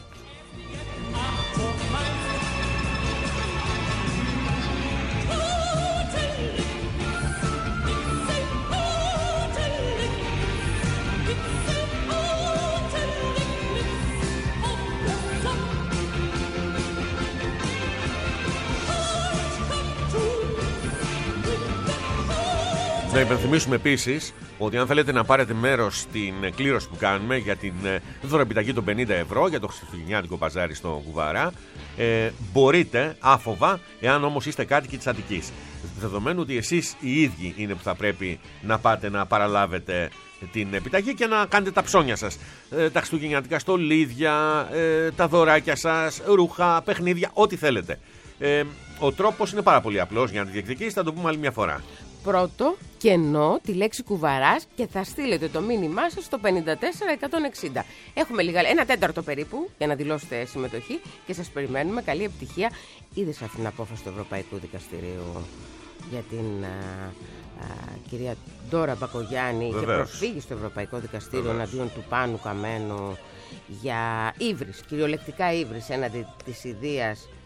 Να υπενθυμίσουμε επίσης ότι αν θέλετε να πάρετε μέρος στην κλήρωση που κάνουμε για την δωροεπιταγή των 50 ευρώ για το χριστουγεννιάτικο παζάρι στο Κουβαρά, μπορείτε άφοβα, εάν όμως είστε κάτοικοι της Αττικής. Δεδομένου ότι εσείς οι ίδιοι είναι που θα πρέπει να πάτε να παραλάβετε την επιταγή και να κάνετε τα ψώνια σας. Τα χριστουγεννιάτικα στολίδια, τα δωράκια σας, ρούχα, παιχνίδια, ό,τι θέλετε. Ο τρόπος είναι πάρα πολύ απλός για να τη διεκδικήσετε, θα το πούμε άλλη μια φορά. Πρώτο, κενό, τη λέξη Κουβαράς και θα στείλετε το μήνυμά σας στο 54160. Έχουμε ένα τέταρτο περίπου για να δηλώσετε συμμετοχή και σας περιμένουμε. Καλή επιτυχία. Είδες αυτή την απόφαση του Ευρωπαϊκού Δικαστηρίου για την κυρία Ντόρα Μπακογιάννη? Βεβαίως. Και προσφύγει στο Ευρωπαϊκό Δικαστήριο εναντίον του Πάνου Καμένου για ύβρις, κυριολεκτικά ύβρις έναντι της ιδείας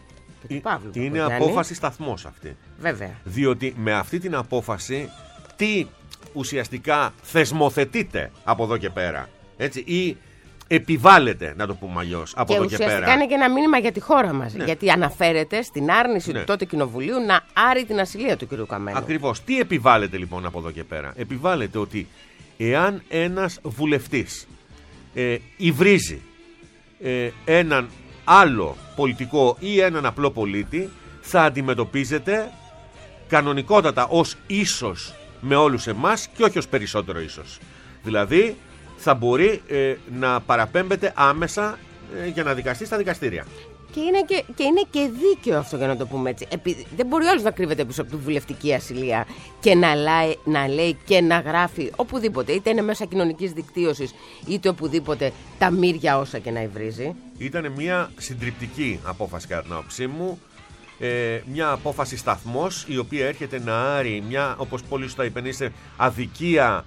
του Παύλου. Είναι απόφαση σταθμός αυτή. Βέβαια. Διότι με αυτή την απόφαση τι ουσιαστικά θεσμοθετείται από εδώ και πέρα. Έτσι, ή επιβάλλεται, να το πούμε αλλιώς, από εδώ και πέρα. Και ουσιαστικά είναι και ένα μήνυμα για τη χώρα μας. Ναι. Γιατί αναφέρεται στην άρνηση του τότε κοινοβουλίου να άρει την ασυλία του κ. Καμένου. Ακριβώς. Τι επιβάλλεται λοιπόν από εδώ και πέρα? Επιβάλλεται ότι εάν ένας βουλευτής υβρίζει έναν άλλο πολιτικό ή έναν απλό πολίτη, θα αντιμετωπίζεται κανονικότατα ως ίσος με όλους εμάς και όχι ως περισσότερο ίσος. Δηλαδή θα μπορεί να παραπέμπεται άμεσα για να δικαστεί στα δικαστήρια. Και είναι και δίκαιο αυτό, για να το πούμε έτσι. Δεν μπορεί όλος να κρύβεται πίσω από τη βουλευτική ασυλία και να λέει και να γράφει οπουδήποτε, είτε είναι μέσα κοινωνικής δικτύωσης, είτε οπουδήποτε, τα μύρια όσα και να υβρίζει. Ήταν μια συντριπτική απόφαση κατά την άποψή μου. Μια απόφαση σταθμός, η οποία έρχεται να άρει μια, όπως πολύ σωστά υπενήστε, αδικία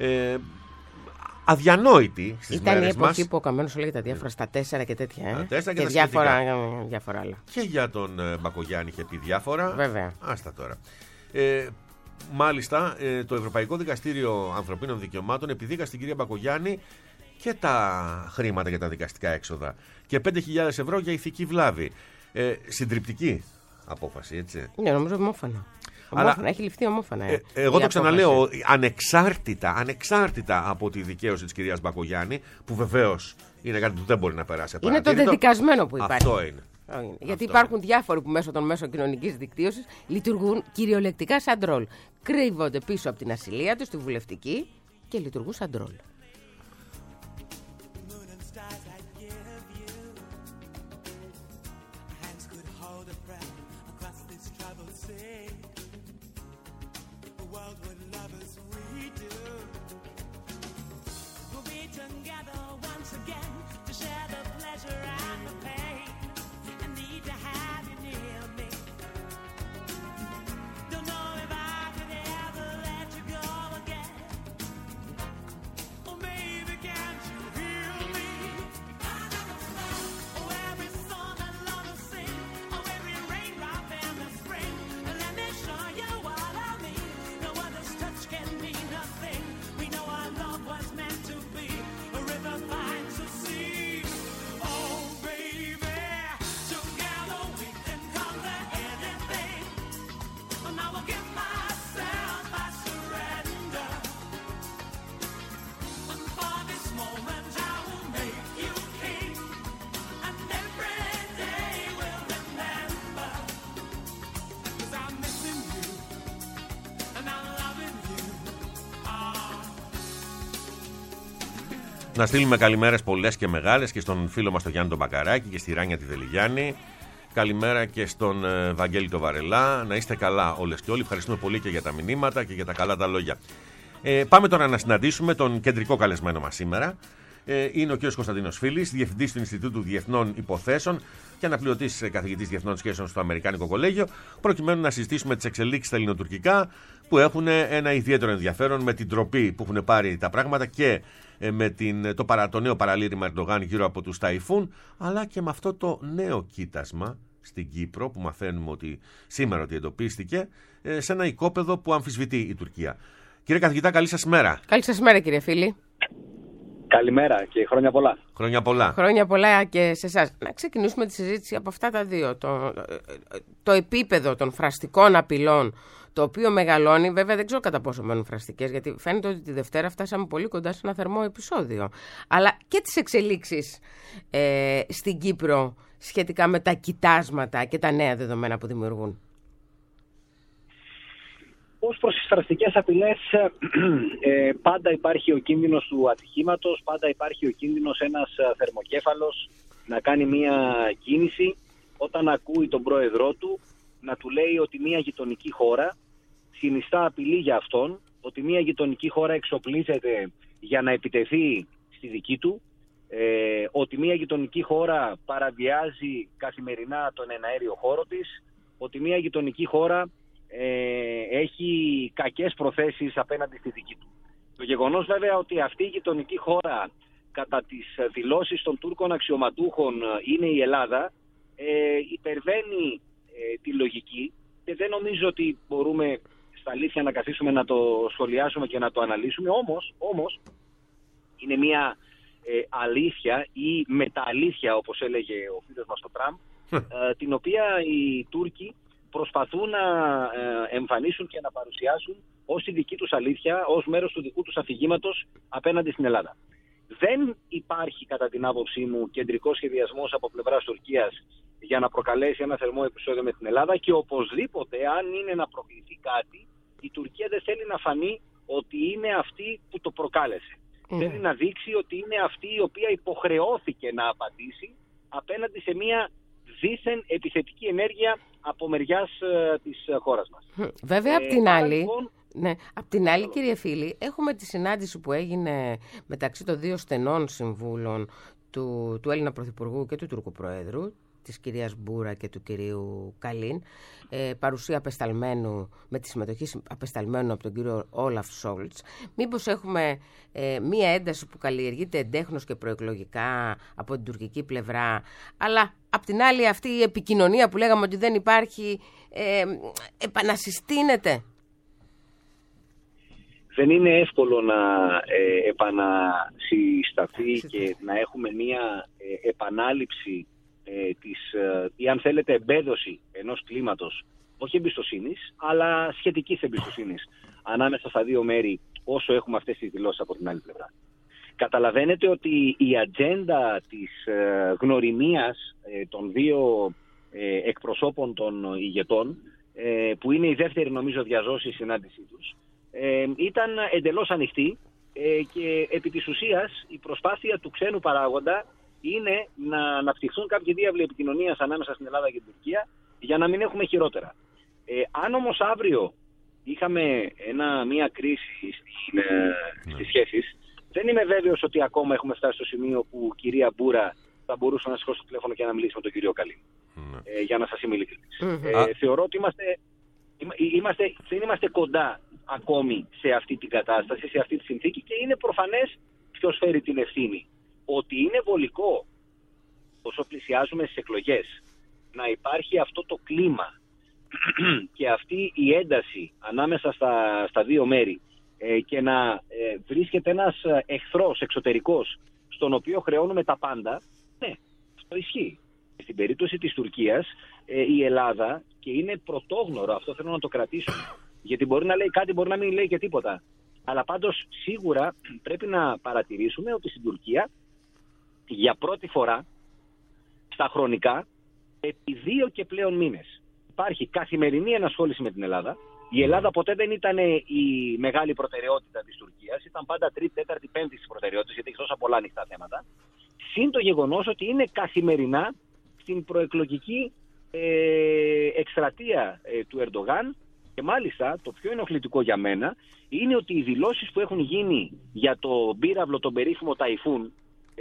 αδιανόητη στις μέρες μας. Ήταν η εποχή που ο Καμένος έλεγε τα διάφορα στα 4 και τέτοια. Τα 4 και διάφορα άλλα. Και για τον Μπακογιάννη είχε πει διάφορα. Βέβαια. Άστα τώρα. Μάλιστα, το Ευρωπαϊκό Δικαστήριο Ανθρωπίνων Δικαιωμάτων επιδίκα στην κυρία Μπακογιάννη και τα χρήματα για τα δικαστικά έξοδα και 5.000 ευρώ για ηθική βλάβη. Συντριπτική απόφαση, έτσι. Ναι, νομίζω ομόφωνα. Έχει ληφθεί ομόφωνα. Εγώ το ξαναλέω, ανεξάρτητα από τη δικαίωση της κυρίας Μπακογιάννη, που βεβαίως είναι κάτι που δεν μπορεί να περάσει απαρατήρητο. Είναι το δεδικασμένο που υπάρχει. Αυτό είναι. Γιατί υπάρχουν διάφοροι που μέσω των μέσων κοινωνικής δικτύωσης λειτουργούν κυριολεκτικά σαν τρόλ. Κρύβονται πίσω από την ασυλία τους, τη βουλευτική, και λειτουργούν σαν τρόλ. Να στείλουμε καλημέρες πολλές και μεγάλες και στον φίλο μας τον Γιάννη τον Μπακαράκη και στη Ράνια τη Δελιγιάννη. Καλημέρα και στον Βαγγέλη τον Βαρελά. Να είστε καλά όλες και όλοι. Ευχαριστούμε πολύ και για τα μηνύματα και για τα καλά τα λόγια. Πάμε τώρα να συναντήσουμε τον κεντρικό καλεσμένο μας σήμερα. Είναι ο κ. Κωνσταντίνος Φίλης, διευθυντής του Ινστιτούτου Διεθνών Υποθέσεων και αναπληρωτής καθηγητής Διεθνών Σχέσεων στο Αμερικάνικο Κολέγιο, προκειμένου να συζητήσουμε τις εξελίξεις στα ελληνοτουρκικά που έχουν ένα ιδιαίτερο ενδιαφέρον με την τροπή που έχουν πάρει τα πράγματα και με το νέο παραλήρημα Ερντογάν γύρω από τους Ταϊφούν, αλλά και με αυτό το νέο κοίτασμα στην Κύπρο που μαθαίνουμε ότι σήμερα ότι εντοπίστηκε σε ένα οικόπεδο που αμφισβητεί η Τουρκία. Κύριε καθηγητά, καλή σας μέρα. Καλή σας μέρα, κύριε Φίλη. Καλημέρα και χρόνια πολλά. Χρόνια πολλά. Χρόνια πολλά και σε εσάς. Να ξεκινήσουμε τη συζήτηση από αυτά τα δύο. Το επίπεδο των φραστικών απειλών, το οποίο μεγαλώνει, βέβαια δεν ξέρω κατά πόσο μένουν φραστικές, γιατί φαίνεται ότι τη Δευτέρα φτάσαμε πολύ κοντά σε ένα θερμό επεισόδιο. Αλλά και τις εξελίξεις στην Κύπρο σχετικά με τα κοιτάσματα και τα νέα δεδομένα που δημιουργούν. Ως προς τις φραστικές απειλές, πάντα υπάρχει ο κίνδυνος του ατυχήματος, πάντα υπάρχει ο κίνδυνος ένας θερμοκέφαλος να κάνει μία κίνηση όταν ακούει τον πρόεδρό του να του λέει ότι μία γειτονική χώρα συνιστά απειλή για αυτόν, ότι μία γειτονική χώρα εξοπλίζεται για να επιτεθεί στη δική του, ότι μία γειτονική χώρα παραβιάζει καθημερινά τον εναέριο χώρο της, ότι μία γειτονική χώρα έχει κακές προθέσεις απέναντι στη δική του. Το γεγονός βέβαια ότι αυτή η γειτονική χώρα κατά τις δηλώσεις των Τούρκων αξιωματούχων είναι η Ελλάδα υπερβαίνει τη λογική και δεν νομίζω ότι μπορούμε στα αλήθεια να καθίσουμε να το σχολιάσουμε και να το αναλύσουμε. Όμως είναι μια αλήθεια ή μετααλήθεια, όπως έλεγε ο φίλος μας ο Τραμπ, την οποία οι Τούρκοι προσπαθούν να εμφανίσουν και να παρουσιάσουν ως τη δική τους αλήθεια, ως μέρος του δικού τους αφηγήματος απέναντι στην Ελλάδα. Δεν υπάρχει, κατά την άποψή μου, κεντρικός σχεδιασμός από πλευράς Τουρκίας για να προκαλέσει ένα θερμό επεισόδιο με την Ελλάδα και οπωσδήποτε, αν είναι να προκληθεί κάτι, η Τουρκία δεν θέλει να φανεί ότι είναι αυτή που το προκάλεσε. Θέλει να δείξει ότι είναι αυτή η οποία υποχρεώθηκε να απαντήσει απέναντι σε μια δίθεν επιθετική ενέργεια από μεριάς της χώρας μας. Βέβαια, απ' την άλλη... Ναι. Απ' την άλλη, κύριε φίλη, έχουμε τη συνάντηση που έγινε μεταξύ των δύο στενών συμβούλων του Έλληνα Πρωθυπουργού και του Τούρκου Προέδρου, της κυρίας Μπούρα και του κυρίου Καλίν, παρουσία απεσταλμένου, με τη συμμετοχή απεσταλμένου από τον κύριο Όλαφ Σόλτς. Μήπως έχουμε μία ένταση που καλλιεργείται εντέχνως και προεκλογικά από την τουρκική πλευρά, αλλά απ' την άλλη αυτή η επικοινωνία που λέγαμε ότι δεν υπάρχει επανασυστήνεται? Δεν είναι εύκολο να επανασυσταθεί και να έχουμε μία επανάληψη ή αν θέλετε εμπέδωση ενός κλίματος, όχι εμπιστοσύνης, αλλά σχετικής εμπιστοσύνης ανάμεσα στα δύο μέρη, όσο έχουμε αυτές τις δηλώσεις από την άλλη πλευρά. Καταλαβαίνετε ότι η ατζέντα της γνωριμίας των δύο εκπροσώπων των ηγετών, που είναι η δεύτερη νομίζω διαζώση συνάντησή τους, ήταν εντελώς ανοιχτή και επί της ουσίας η προσπάθεια του ξένου παράγοντα είναι να αναπτυχθούν κάποιοι διάβλοι επικοινωνίας ανάμεσα στην Ελλάδα και την Τουρκία για να μην έχουμε χειρότερα. Αν όμως αύριο είχαμε μία κρίση στις σχέσεις, δεν είμαι βέβαιος ότι ακόμα έχουμε φτάσει στο σημείο που η κυρία Μπούρα θα μπορούσε να σηκώσει το τηλέφωνο και να μιλήσει με τον κύριο Καλίν. Για να σας είμαι ειλικρινής. Θεωρώ ότι δεν είμαστε κοντά ακόμη σε αυτή την κατάσταση, σε αυτή τη συνθήκη, και είναι προφανές ποιος φέρει την ευθύνη. Ότι είναι βολικό όσο πλησιάζουμε στις εκλογές να υπάρχει αυτό το κλίμα και αυτή η ένταση ανάμεσα στα δύο μέρη και να βρίσκεται ένας εχθρός εξωτερικός στον οποίο χρεώνουμε τα πάντα. Ναι, αυτό ισχύει. Στην περίπτωση της Τουρκίας η Ελλάδα, και είναι πρωτόγνωρο, αυτό θέλω να το κρατήσουμε, γιατί μπορεί να λέει κάτι, μπορεί να μην λέει και τίποτα, αλλά πάντως σίγουρα πρέπει να παρατηρήσουμε ότι στην Τουρκία για πρώτη φορά στα χρονικά, επί 2 και πλέον μήνες, υπάρχει καθημερινή ενασχόληση με την Ελλάδα. Η Ελλάδα ποτέ δεν ήταν η μεγάλη προτεραιότητα της Τουρκίας, ήταν πάντα 3η, 4η, 5η στις προτεραιότητες, γιατί έχει τόσα πολλά ανοιχτά θέματα. Συν το γεγονός ότι είναι καθημερινά στην προεκλογική εκστρατεία του Ερντογάν, και μάλιστα το πιο ενοχλητικό για μένα είναι ότι οι δηλώσεις που έχουν γίνει για το πύραυλο, τον περίφημο Ταϊφούν,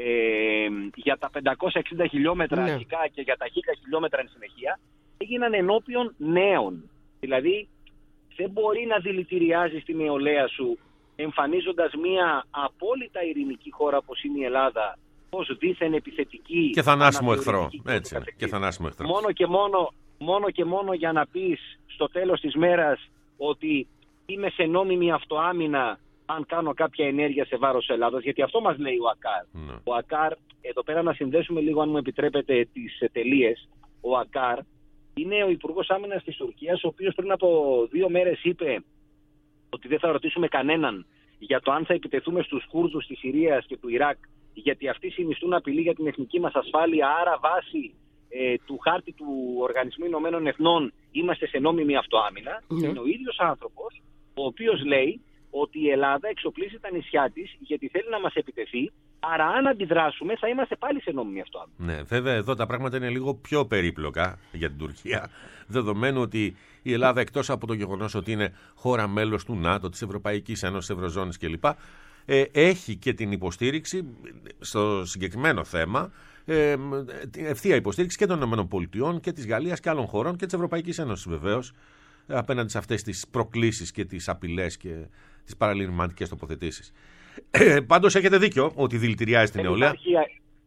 για τα 560 χιλιόμετρα αρχικά και για τα 1000 χιλιόμετρα εν συνεχεία, έγιναν ενώπιον νέων. Δηλαδή δεν μπορεί να δηλητηριάζει την νεολαία σου εμφανίζοντας μια απόλυτα ειρηνική χώρα όπως είναι η Ελλάδα ως δίθεν επιθετική και θανάσιμο εχθρό. Έτσι είναι, και θανάσιμο εχθρό. Μόνο και μόνο για να πεις στο τέλος της μέρας ότι είμαι σε νόμιμη αυτοάμυνα αν κάνω κάποια ενέργεια σε βάρος Ελλάδος, γιατί αυτό μας λέει ο ΑΚΑΡ. Ο ΑΚΑΡ, εδώ πέρα να συνδέσουμε λίγο, αν μου επιτρέπετε, τις τελείες. Ο ΑΚΑΡ είναι ο Υπουργός Άμυνας της Τουρκίας, ο οποίος πριν από 2 μέρες είπε ότι δεν θα ρωτήσουμε κανέναν για το αν θα επιτεθούμε στους Κούρδους της Συρίας και του Ιράκ, γιατί αυτοί συνιστούν απειλή για την εθνική μας ασφάλεια, άρα βάσει του χάρτη του Οργανισμού Ηνωμένων Εθνών είμαστε σε νόμιμη αυτοάμυνα. Είναι ο ίδιος άνθρωπος ο οποίος λέει ότι η Ελλάδα εξοπλίζει τα νησιά της γιατί θέλει να μας επιτεθεί, άρα αν αντιδράσουμε θα είμαστε πάλι σε νόμιμη αυτοάμυνα. Ναι, βέβαια εδώ τα πράγματα είναι λίγο πιο περίπλοκα για την Τουρκία, δεδομένου ότι η Ελλάδα, εκτός από το γεγονός ότι είναι χώρα μέλος του ΝΑΤΟ, της Ευρωπαϊκής Ένωσης, της Ευρωζώνης κλπ., έχει και την υποστήριξη στο συγκεκριμένο θέμα, ευθεία υποστήριξη και των ΗΠΑ και της Γαλλίας και άλλων χωρών και της Ευρωπαϊκής Ένωσης βεβαίως, απέναντι σε αυτές τις προκλήσεις και τις απειλές και τις παραλυρηματικές τοποθετήσεις. Πάντως έχετε δίκιο ότι δηλητηριάζει την νεολαία.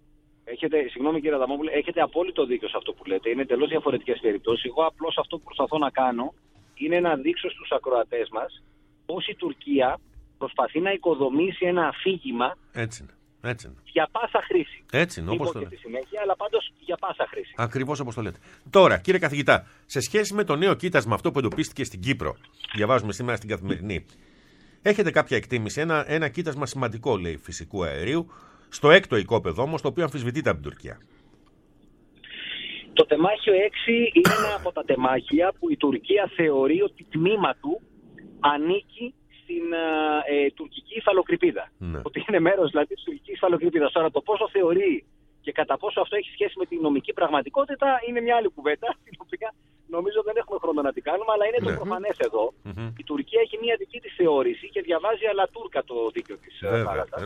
Συγγνώμη κύριε Αδαμόπουλε, έχετε απόλυτο δίκιο σε αυτό που λέτε. Είναι εντελώς διαφορετικές περιπτώσεις. Εγώ απλώς αυτό που προσπαθώ να κάνω είναι να δείξω στους ακροατές μας πώς η Τουρκία προσπαθεί να οικοδομήσει ένα αφήγημα. Έτσι είναι. Για πάσα χρήση. Έτσι είναι, όπως το λέτε. Στη συνέχεια, αλλά πάντως για πάσα χρήση. Ακριβώς όπως το λέτε. Τώρα, κύριε καθηγητά, σε σχέση με το νέο κοίτασμα αυτό που εντοπίστηκε στην Κύπρο, διαβάζουμε σήμερα στην Καθημερινή, έχετε κάποια εκτίμηση? Ένα κοίτασμα σημαντικό, λέει, φυσικού αερίου, στο 6ο οικόπεδο όμως, το οποίο αμφισβητείται από την Τουρκία. Το τεμάχιο 6 είναι ένα από τα τεμάχια που η Τουρκία θεωρεί ότι τμήμα του ανήκει στην τουρκική υφαλοκρηπίδα. Ναι. Ότι είναι μέρος δηλαδή της τουρκικής υφαλοκρηπίδας. Τώρα το πόσο θεωρεί και κατά πόσο αυτό έχει σχέση με την νομική πραγματικότητα είναι μια άλλη κουβέντα, την οποία νομίζω δεν έχουμε χρόνο να την κάνουμε, αλλά είναι το προφανές εδώ. Η Τουρκία έχει μια δική της θεώρηση και διαβάζει αλλά τούρκα το δίκαιο της θάλασσας.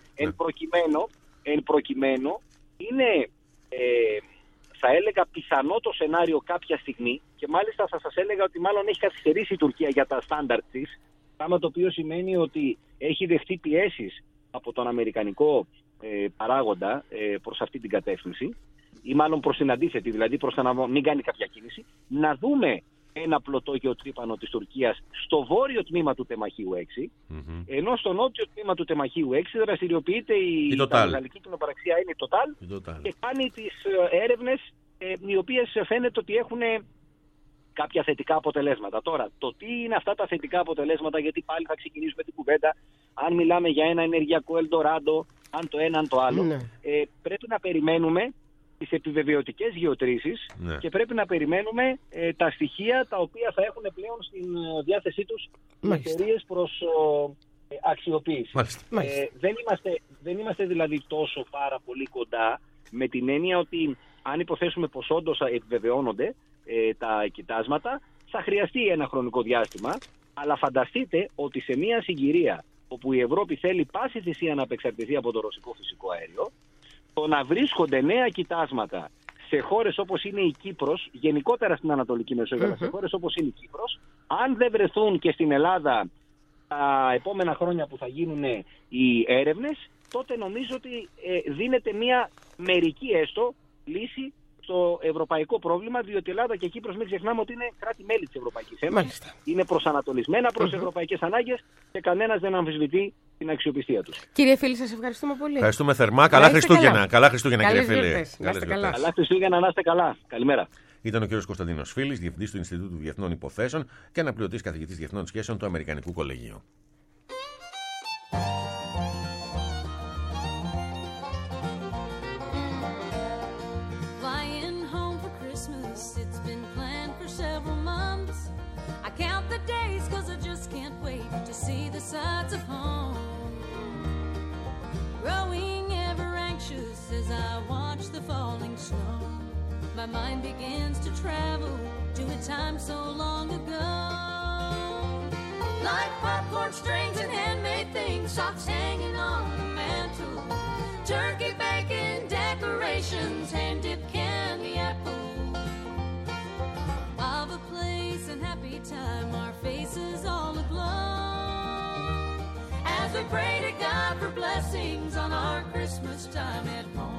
Εν προκειμένου είναι, θα έλεγα, πιθανό το σενάριο κάποια στιγμή, και μάλιστα θα σας έλεγα ότι μάλλον έχει καθυστερήσει η Τουρκία για τα στάνταρτ της, πράγμα το οποίο σημαίνει ότι έχει δεχτεί πιέσεις από τον αμερικανικό παράγοντα προς αυτή την κατεύθυνση, ή μάλλον προς την αντίθετη, δηλαδή προς να μην κάνει κάποια κίνηση, να δούμε ένα πλωτό γεωτρύπανο της Τουρκίας στο βόρειο τμήμα του τεμαχίου 6, ενώ στο νότιο τμήμα του τεμαχίου 6 δραστηριοποιείται η γαλλική κοινοπαραξία, είναι η Total, και κάνει τις έρευνες οι οποίες φαίνεται ότι έχουν κάποια θετικά αποτελέσματα. Τώρα, το τι είναι αυτά τα θετικά αποτελέσματα, γιατί πάλι θα ξεκινήσουμε την κουβέντα, αν μιλάμε για ένα ενεργειακό Ελντοράντο, αν το ένα, αν το άλλο, πρέπει να περιμένουμε τις επιβεβαιωτικές γεωτρήσεις και πρέπει να περιμένουμε τα στοιχεία τα οποία θα έχουν πλέον στην διάθεσή τους οι εταιρείες προς αξιοποίηση. Δεν είμαστε δηλαδή τόσο πάρα πολύ κοντά, με την έννοια ότι αν υποθέσουμε πως όντως επιβεβαιώνονται τα κοιτάσματα, θα χρειαστεί ένα χρονικό διάστημα, αλλά φανταστείτε ότι σε μια συγκυρία όπου η Ευρώπη θέλει πάση θυσία να απεξαρτηθεί από το ρωσικό φυσικό αέριο, το να βρίσκονται νέα κοιτάσματα σε χώρες όπως είναι η Κύπρος, γενικότερα στην Ανατολική Μεσόγειο, σε χώρες όπως είναι η Κύπρος, αν δεν βρεθούν και στην Ελλάδα τα επόμενα χρόνια που θα γίνουν οι έρευνες, τότε νομίζω ότι δίνεται μια μερική έστω λύση στο ευρωπαϊκό πρόβλημα, διότι η Ελλάδα και η Κύπρος, μην ξεχνάμε ότι είναι κράτη-μέλη της Ευρωπαϊκής Ένωσης. Είναι προσανατολισμένα προς ευρωπαϊκές ανάγκες και κανένας δεν αμφισβητεί την αξιοπιστία τους. Κύριε φίλοι, σας ευχαριστούμε πολύ. Ευχαριστούμε θερμά. Καλά Χριστούγεννα. Καλά Χριστούγεννα, κύριε φίλε. Καλά Χριστούγεννα, να είστε καλά. Καλημέρα. Ήταν ο κύριος Κωνσταντίνος Φίλης, διευθυντής του Ινστιτούτου Διεθνών Υποθέσεων και αναπληρωτής καθηγητής Διεθνών Σχέσεων του Αμερικανικού Κολεγίου. Sides of home, growing ever anxious as I watch the falling snow. My mind begins to travel to a time so long ago. Like popcorn strings and handmade things, socks hanging on the mantle, turkey bacon decorations, hand-dipped candy apples. Of a place and happy time, our faces all aglow. As we pray to God for blessings on our Christmas time at home.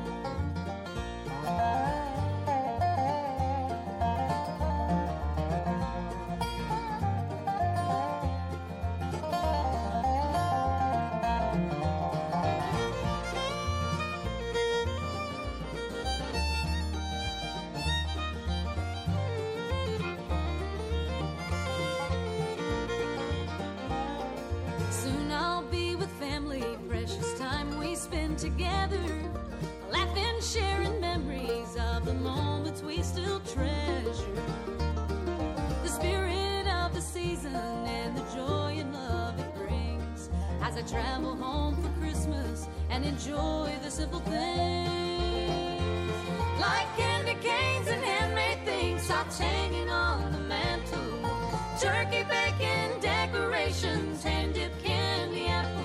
Together, laughing, sharing memories of the moments we still treasure. The spirit of the season and the joy and love it brings as I travel home for Christmas and enjoy the simple things. Like candy canes and handmade things, socks hanging on the mantle, turkey bacon decorations, hand-dipped candy apples.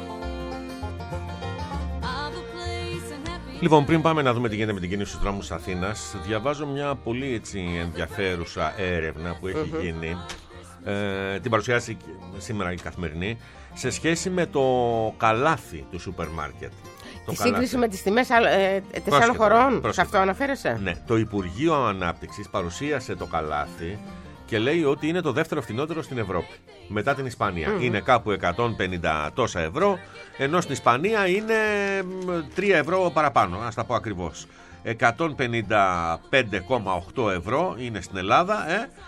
Λοιπόν, πριν πάμε να δούμε τι γίνεται με την κίνηση στους δρόμους της Αθήνας, διαβάζω μια πολύ ενδιαφέρουσα έρευνα που έχει γίνει, την παρουσιάσει σήμερα η Καθημερινή, σε σχέση με το καλάθι του σούπερ μάρκετ. Το Η καλάθι. σύγκριση με τις τιμές 4 χωρών, σε αυτό αναφέρεσαι? Ναι, το Υπουργείο Ανάπτυξης παρουσίασε το καλάθι και λέει ότι είναι το δεύτερο φθηνότερο στην Ευρώπη. Μετά την Ισπανία. Είναι κάπου 150 τόσα ευρώ, ενώ στην Ισπανία είναι 3 ευρώ παραπάνω, ας τα πω ακριβώς. 155,8 ευρώ είναι στην Ελλάδα,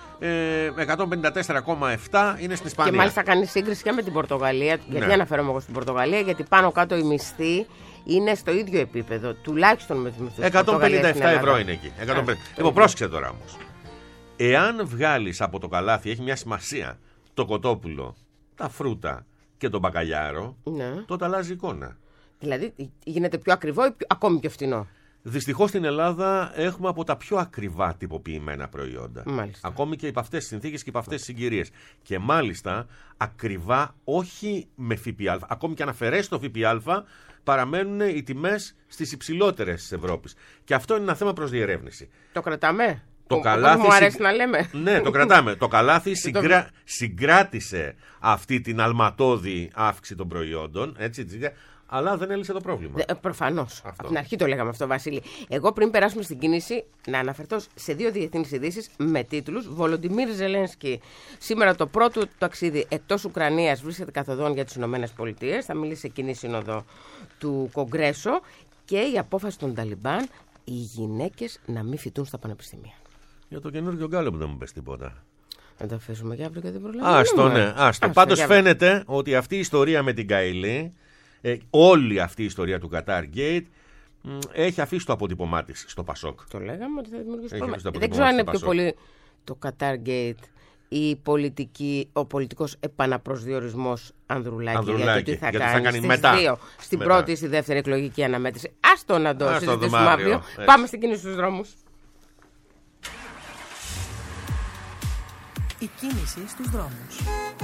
154,7 είναι στην Ισπανία. Και μάλιστα κάνει σύγκριση και με την Πορτογαλία. Γιατί αναφέρομαι εγώ στην Πορτογαλία? Γιατί πάνω κάτω οι μισθοί είναι στο ίδιο επίπεδο, τουλάχιστον με τους μισθούς της Πορτογαλίας. 157 ευρώ είναι εκεί. Λοιπόν, πρόσεξε τώρα όμως. Εάν βγάλεις από το καλάθι, έχει μια σημασία, το κοτόπουλο, τα φρούτα και τον μπακαλιάρο, τότε αλλάζει εικόνα. Δηλαδή γίνεται πιο ακριβό ή ακόμη πιο φθηνό? Δυστυχώς στην Ελλάδα έχουμε από τα πιο ακριβά τυποποιημένα προϊόντα. Μάλιστα. Ακόμη και υπ' αυτές τις συνθήκες και υπ' αυτές τις συγκυρίες. Και μάλιστα ακριβά, όχι με ΦΠΑ. Ακόμη και αν αφαιρέσει το ΦΠΑ, παραμένουν οι τιμές στις υψηλότερες της Ευρώπης. Και αυτό είναι ένα θέμα προς διερεύνηση. Το κρατάμε? Το καλάθι, μου αρέσει να λέμε. Ναι, το κρατάμε. Το καλάθι συγκράτησε αυτή την αλματώδη αύξηση των προϊόντων, έτσι, αλλά δεν έλυσε το πρόβλημα. Προφανώς. Από την αρχή το λέγαμε αυτό, Βασίλη. Εγώ πριν περάσουμε στην κίνηση, να αναφερθώ σε 2 διεθνείς ειδήσεις με τίτλους. Βολοντιμίρ Ζελένσκι, σήμερα το πρώτο ταξίδι εκτός Ουκρανίας βρίσκεται καθοδόν για τις ΗΠΑ. Θα μιλήσει σε κοινή σύνοδο του Κογκρέσο. Και η απόφαση των Ταλιμπάν, οι γυναίκες να μην φοιτούν στα πανεπιστήμια. Για το καινούργιο Γκάλοπ δεν μου πες τίποτα. Να το αφήσουμε για αύριο και δεν προλαβαίνουμε. Άστο. Πάντως φαίνεται ότι αυτή η ιστορία με την Καηλή, όλη αυτή η ιστορία του Qatar Gate, έχει αφήσει το αποτύπωμά της στο Πασόκ. Το λέγαμε ότι θα δημιουργήσει πρόβλημα. Δεν ξέρω αν είναι πιο πολύ το Qatar Gate ή ο πολιτικός επαναπροσδιορισμός Ανδρουλάκη. Γιατί τι θα κάνει στις μετά. 2, στην πρώτη ή στη δεύτερη εκλογική αναμέτρηση. Άστο να το συζητήσουμε αύριο. Πάμε στην κίνηση στους δρόμους. Η κίνηση στους δρόμους.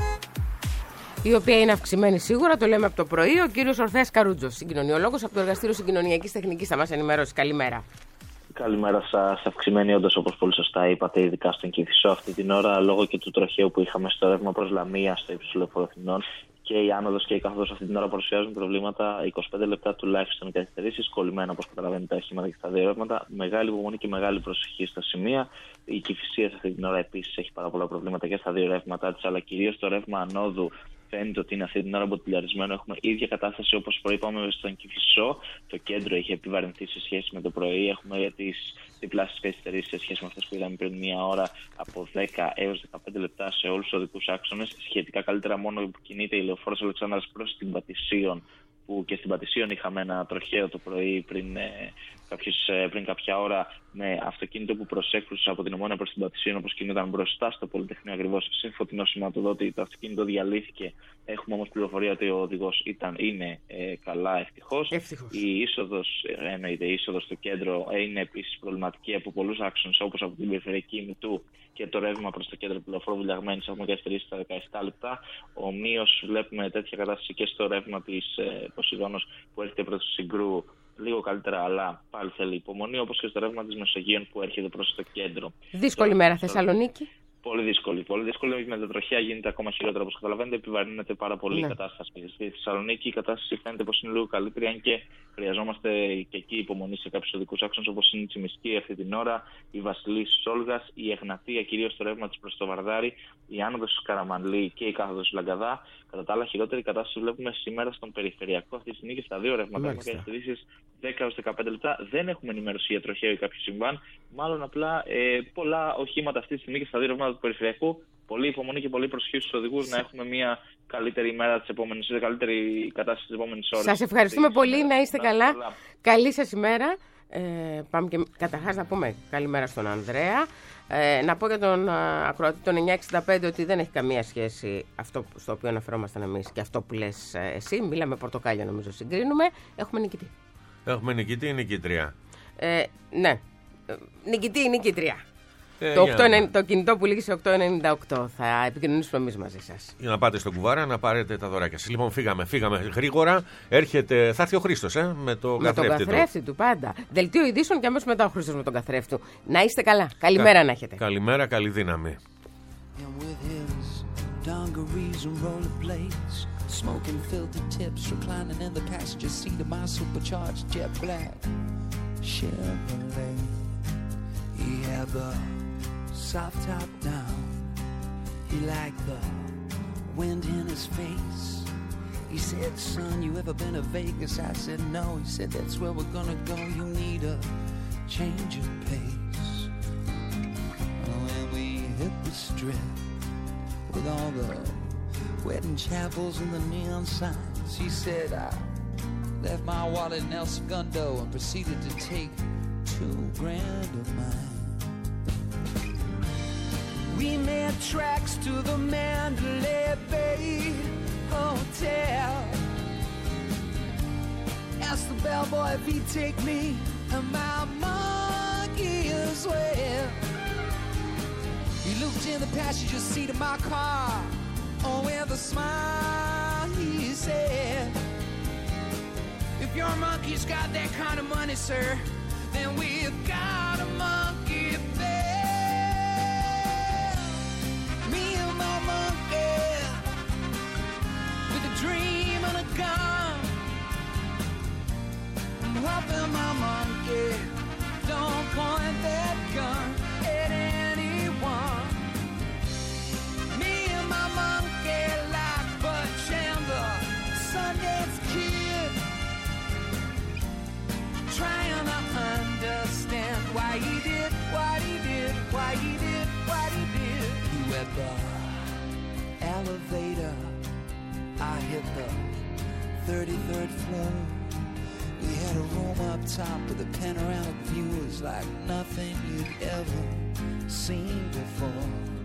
Η οποία είναι αυξημένη σίγουρα, το λέμε από το πρωί. Ο κύριος Ορθέας Καρούτζος, συγκοινωνιολόγος από το Εργαστήριο Συγκοινωνιακής Τεχνικής, θα μας ενημερώσει. Καλημέρα. Καλημέρα σας. Αυξημένη όντως, όπως πολύ σωστά είπατε, ειδικά στην Κηφισό αυτή την ώρα, λόγω και του τροχαίου που είχαμε στο ρεύμα προς Λαμία, στο ύψος του Λεωφορείου Αθηνών. Και η άνοδος και η κάθοδος αυτή την ώρα παρουσιάζουν προβλήματα. 25 λεπτά τουλάχιστον καθυστερήσεις, κολλημένα όπως καταλαβαίνετε τα οχήματα και τα δύο ρεύματα. Μεγάλη υπομονή και μεγάλη προσοχή στα σημεία. Η Κηφισία αυτή την ώρα επίσης έχει πάρα πολλά προβλήματα και στα δύο ρεύματά της, αλλά κυρίως το ρεύμα ανόδου. Φαίνεται ότι είναι αυτή την ώρα μποτιλιαρισμένο. Έχουμε ίδια κατάσταση όπως προείπαμε στον Κηφισό. Το κέντρο έχει επιβαρυνθεί σε σχέση με το πρωί. Έχουμε τις διπλάσιες καθυστερήσεις σε σχέση με αυτές που είδαμε πριν μία ώρα, από 10 έως 15 λεπτά σε όλους τους οδικούς άξονες. Σχετικά καλύτερα μόνο που κινείται η λεωφόρος Αλεξάνδρας προς την Πατησίων, που και στην Πατησίων είχαμε ένα τροχαίο το πρωί πριν κάποια ώρα, με αυτοκίνητο που προσέκρουσε από την Ομόνοια προς την Πατησίων, όπως κινούνταν μπροστά στο Πολυτεχνείο ακριβώς, συν φωτεινό σηματοδότη. Το αυτοκίνητο διαλύθηκε. Έχουμε όμως πληροφορία ότι ο οδηγός είναι καλά, ευτυχώς. Η είσοδος στο κέντρο είναι επίσης προβληματική από πολλούς άξονες, όπως από την περιφερειακή Μητού και το ρεύμα προς το κέντρο του λεωφόρου Βουλιαγμένης. Έχουμε καθυστερήσει στα 17 λεπτά. Ομοίως βλέπουμε τέτοια κατάσταση και στο ρεύμα της Ποσειδώνος που έρχεται προς το Συγκρού. Λίγο καλύτερα, αλλά πάλι θέλει υπομονή, όπως και στο ρεύμα της Μεσογείων που έρχεται προς το κέντρο. Δύσκολη μέρα, Θεσσαλονίκη. Πολύ δύσκολη. Πολύ δύσκολη. Με τα τροχαία γίνεται ακόμα χειρότερα. Όπως καταλαβαίνετε, επιβαρύνεται πάρα πολύ η κατάσταση. Στη Θεσσαλονίκη η κατάσταση φαίνεται πως είναι λίγο καλύτερη, αν και χρειαζόμαστε και εκεί υπομονή σε κάποιους οδικούς άξονες, όπως είναι η Τσιμισκή αυτή την ώρα, η Βασιλής Σόλγας, η Εγνατία, κυρίως το ρεύμα της προς το Βαρδάρι, η άνοδος της Καραμανλή και η κάθοδος Λαγκαδά. Κατά τα άλλα, χειρότερη κατάσταση βλέπουμε σήμερα στον περιφερειακό αυτή τη στιγμή και στα δύο ρεύματα. Έχουμε καθυστερήσεις 10 έως 15 λεπτά. Δεν έχουμε ενημέρωση για τροχαίο ή κάποιο συμβάν. Μάλλον απλά πολλά οχήματα αυτή τη στιγμή και στα δύο ρεύματα του περιφερειακού. Πολύ υπομονή και πολύ προσοχή στους οδηγούς να έχουμε μια καλύτερη ημέρα καλύτερη κατάσταση τις επόμενες ώρες. Σας ευχαριστούμε πολύ, να είστε καλά. Καλή σας ημέρα. Πάμε και καταρχάς να πούμε καλημέρα στον Ανδρέα. Να πω για τον ακροατή των 965 ότι δεν έχει καμία σχέση αυτό στο οποίο αναφερόμασταν εμείς και αυτό που λες εσύ. Μίλαμε πορτοκάλια, νομίζω συγκρίνουμε. Έχουμε νικητή. Έχουμε νικητή ή νικήτρια? Ναι. Νικητή ή νικήτρια. Το κινητό που λήγει σε 898. Θα επικοινωνήσουμε εμείς μαζί σας. Για να πάτε στον κουβάρα να πάρετε τα δωράκια σας. Λοιπόν, φύγαμε γρήγορα. Θα έρθει ο Χρήστος με το καθρέφτη του πάντα. Δελτίο ειδήσεων και αμέσως μετά ο Χρήστος με τον καθρέφτη του. Να είστε καλά. Καλημέρα να έχετε. Καλημέρα, καλή δύναμη. Smoking filter tips, reclining in the passenger seat of my supercharged jet black Chevrolet. He had the soft top down. He liked the wind in his face. He said, son, you ever been to Vegas? I said, no. He said, that's where we're gonna go. You need a change of pace. When we hit the strip with all the wedding chapels and the neon signs, he said, I left my wallet in El Segundo and proceeded to take $2,000 of mine. We made tracks to the Mandalay Bay Hotel. Asked the bellboy if he'd take me and my monkey as well. He looked in the passenger seat of my car. Oh, with a smile he said, if your monkey's got that kind of money, sir, then we've got a monkey bed. Me and my monkey, with a dream and a gun. I'm hoping my monkey don't point that gun at anyone. Me and my monkey like Butch and the Sundance Kid, trying to understand why he did, what he did, why he did, what he did. He went the elevator, I hit the 33rd floor. We had a room up top with a panoramic view. It was like nothing you'd ever seen before.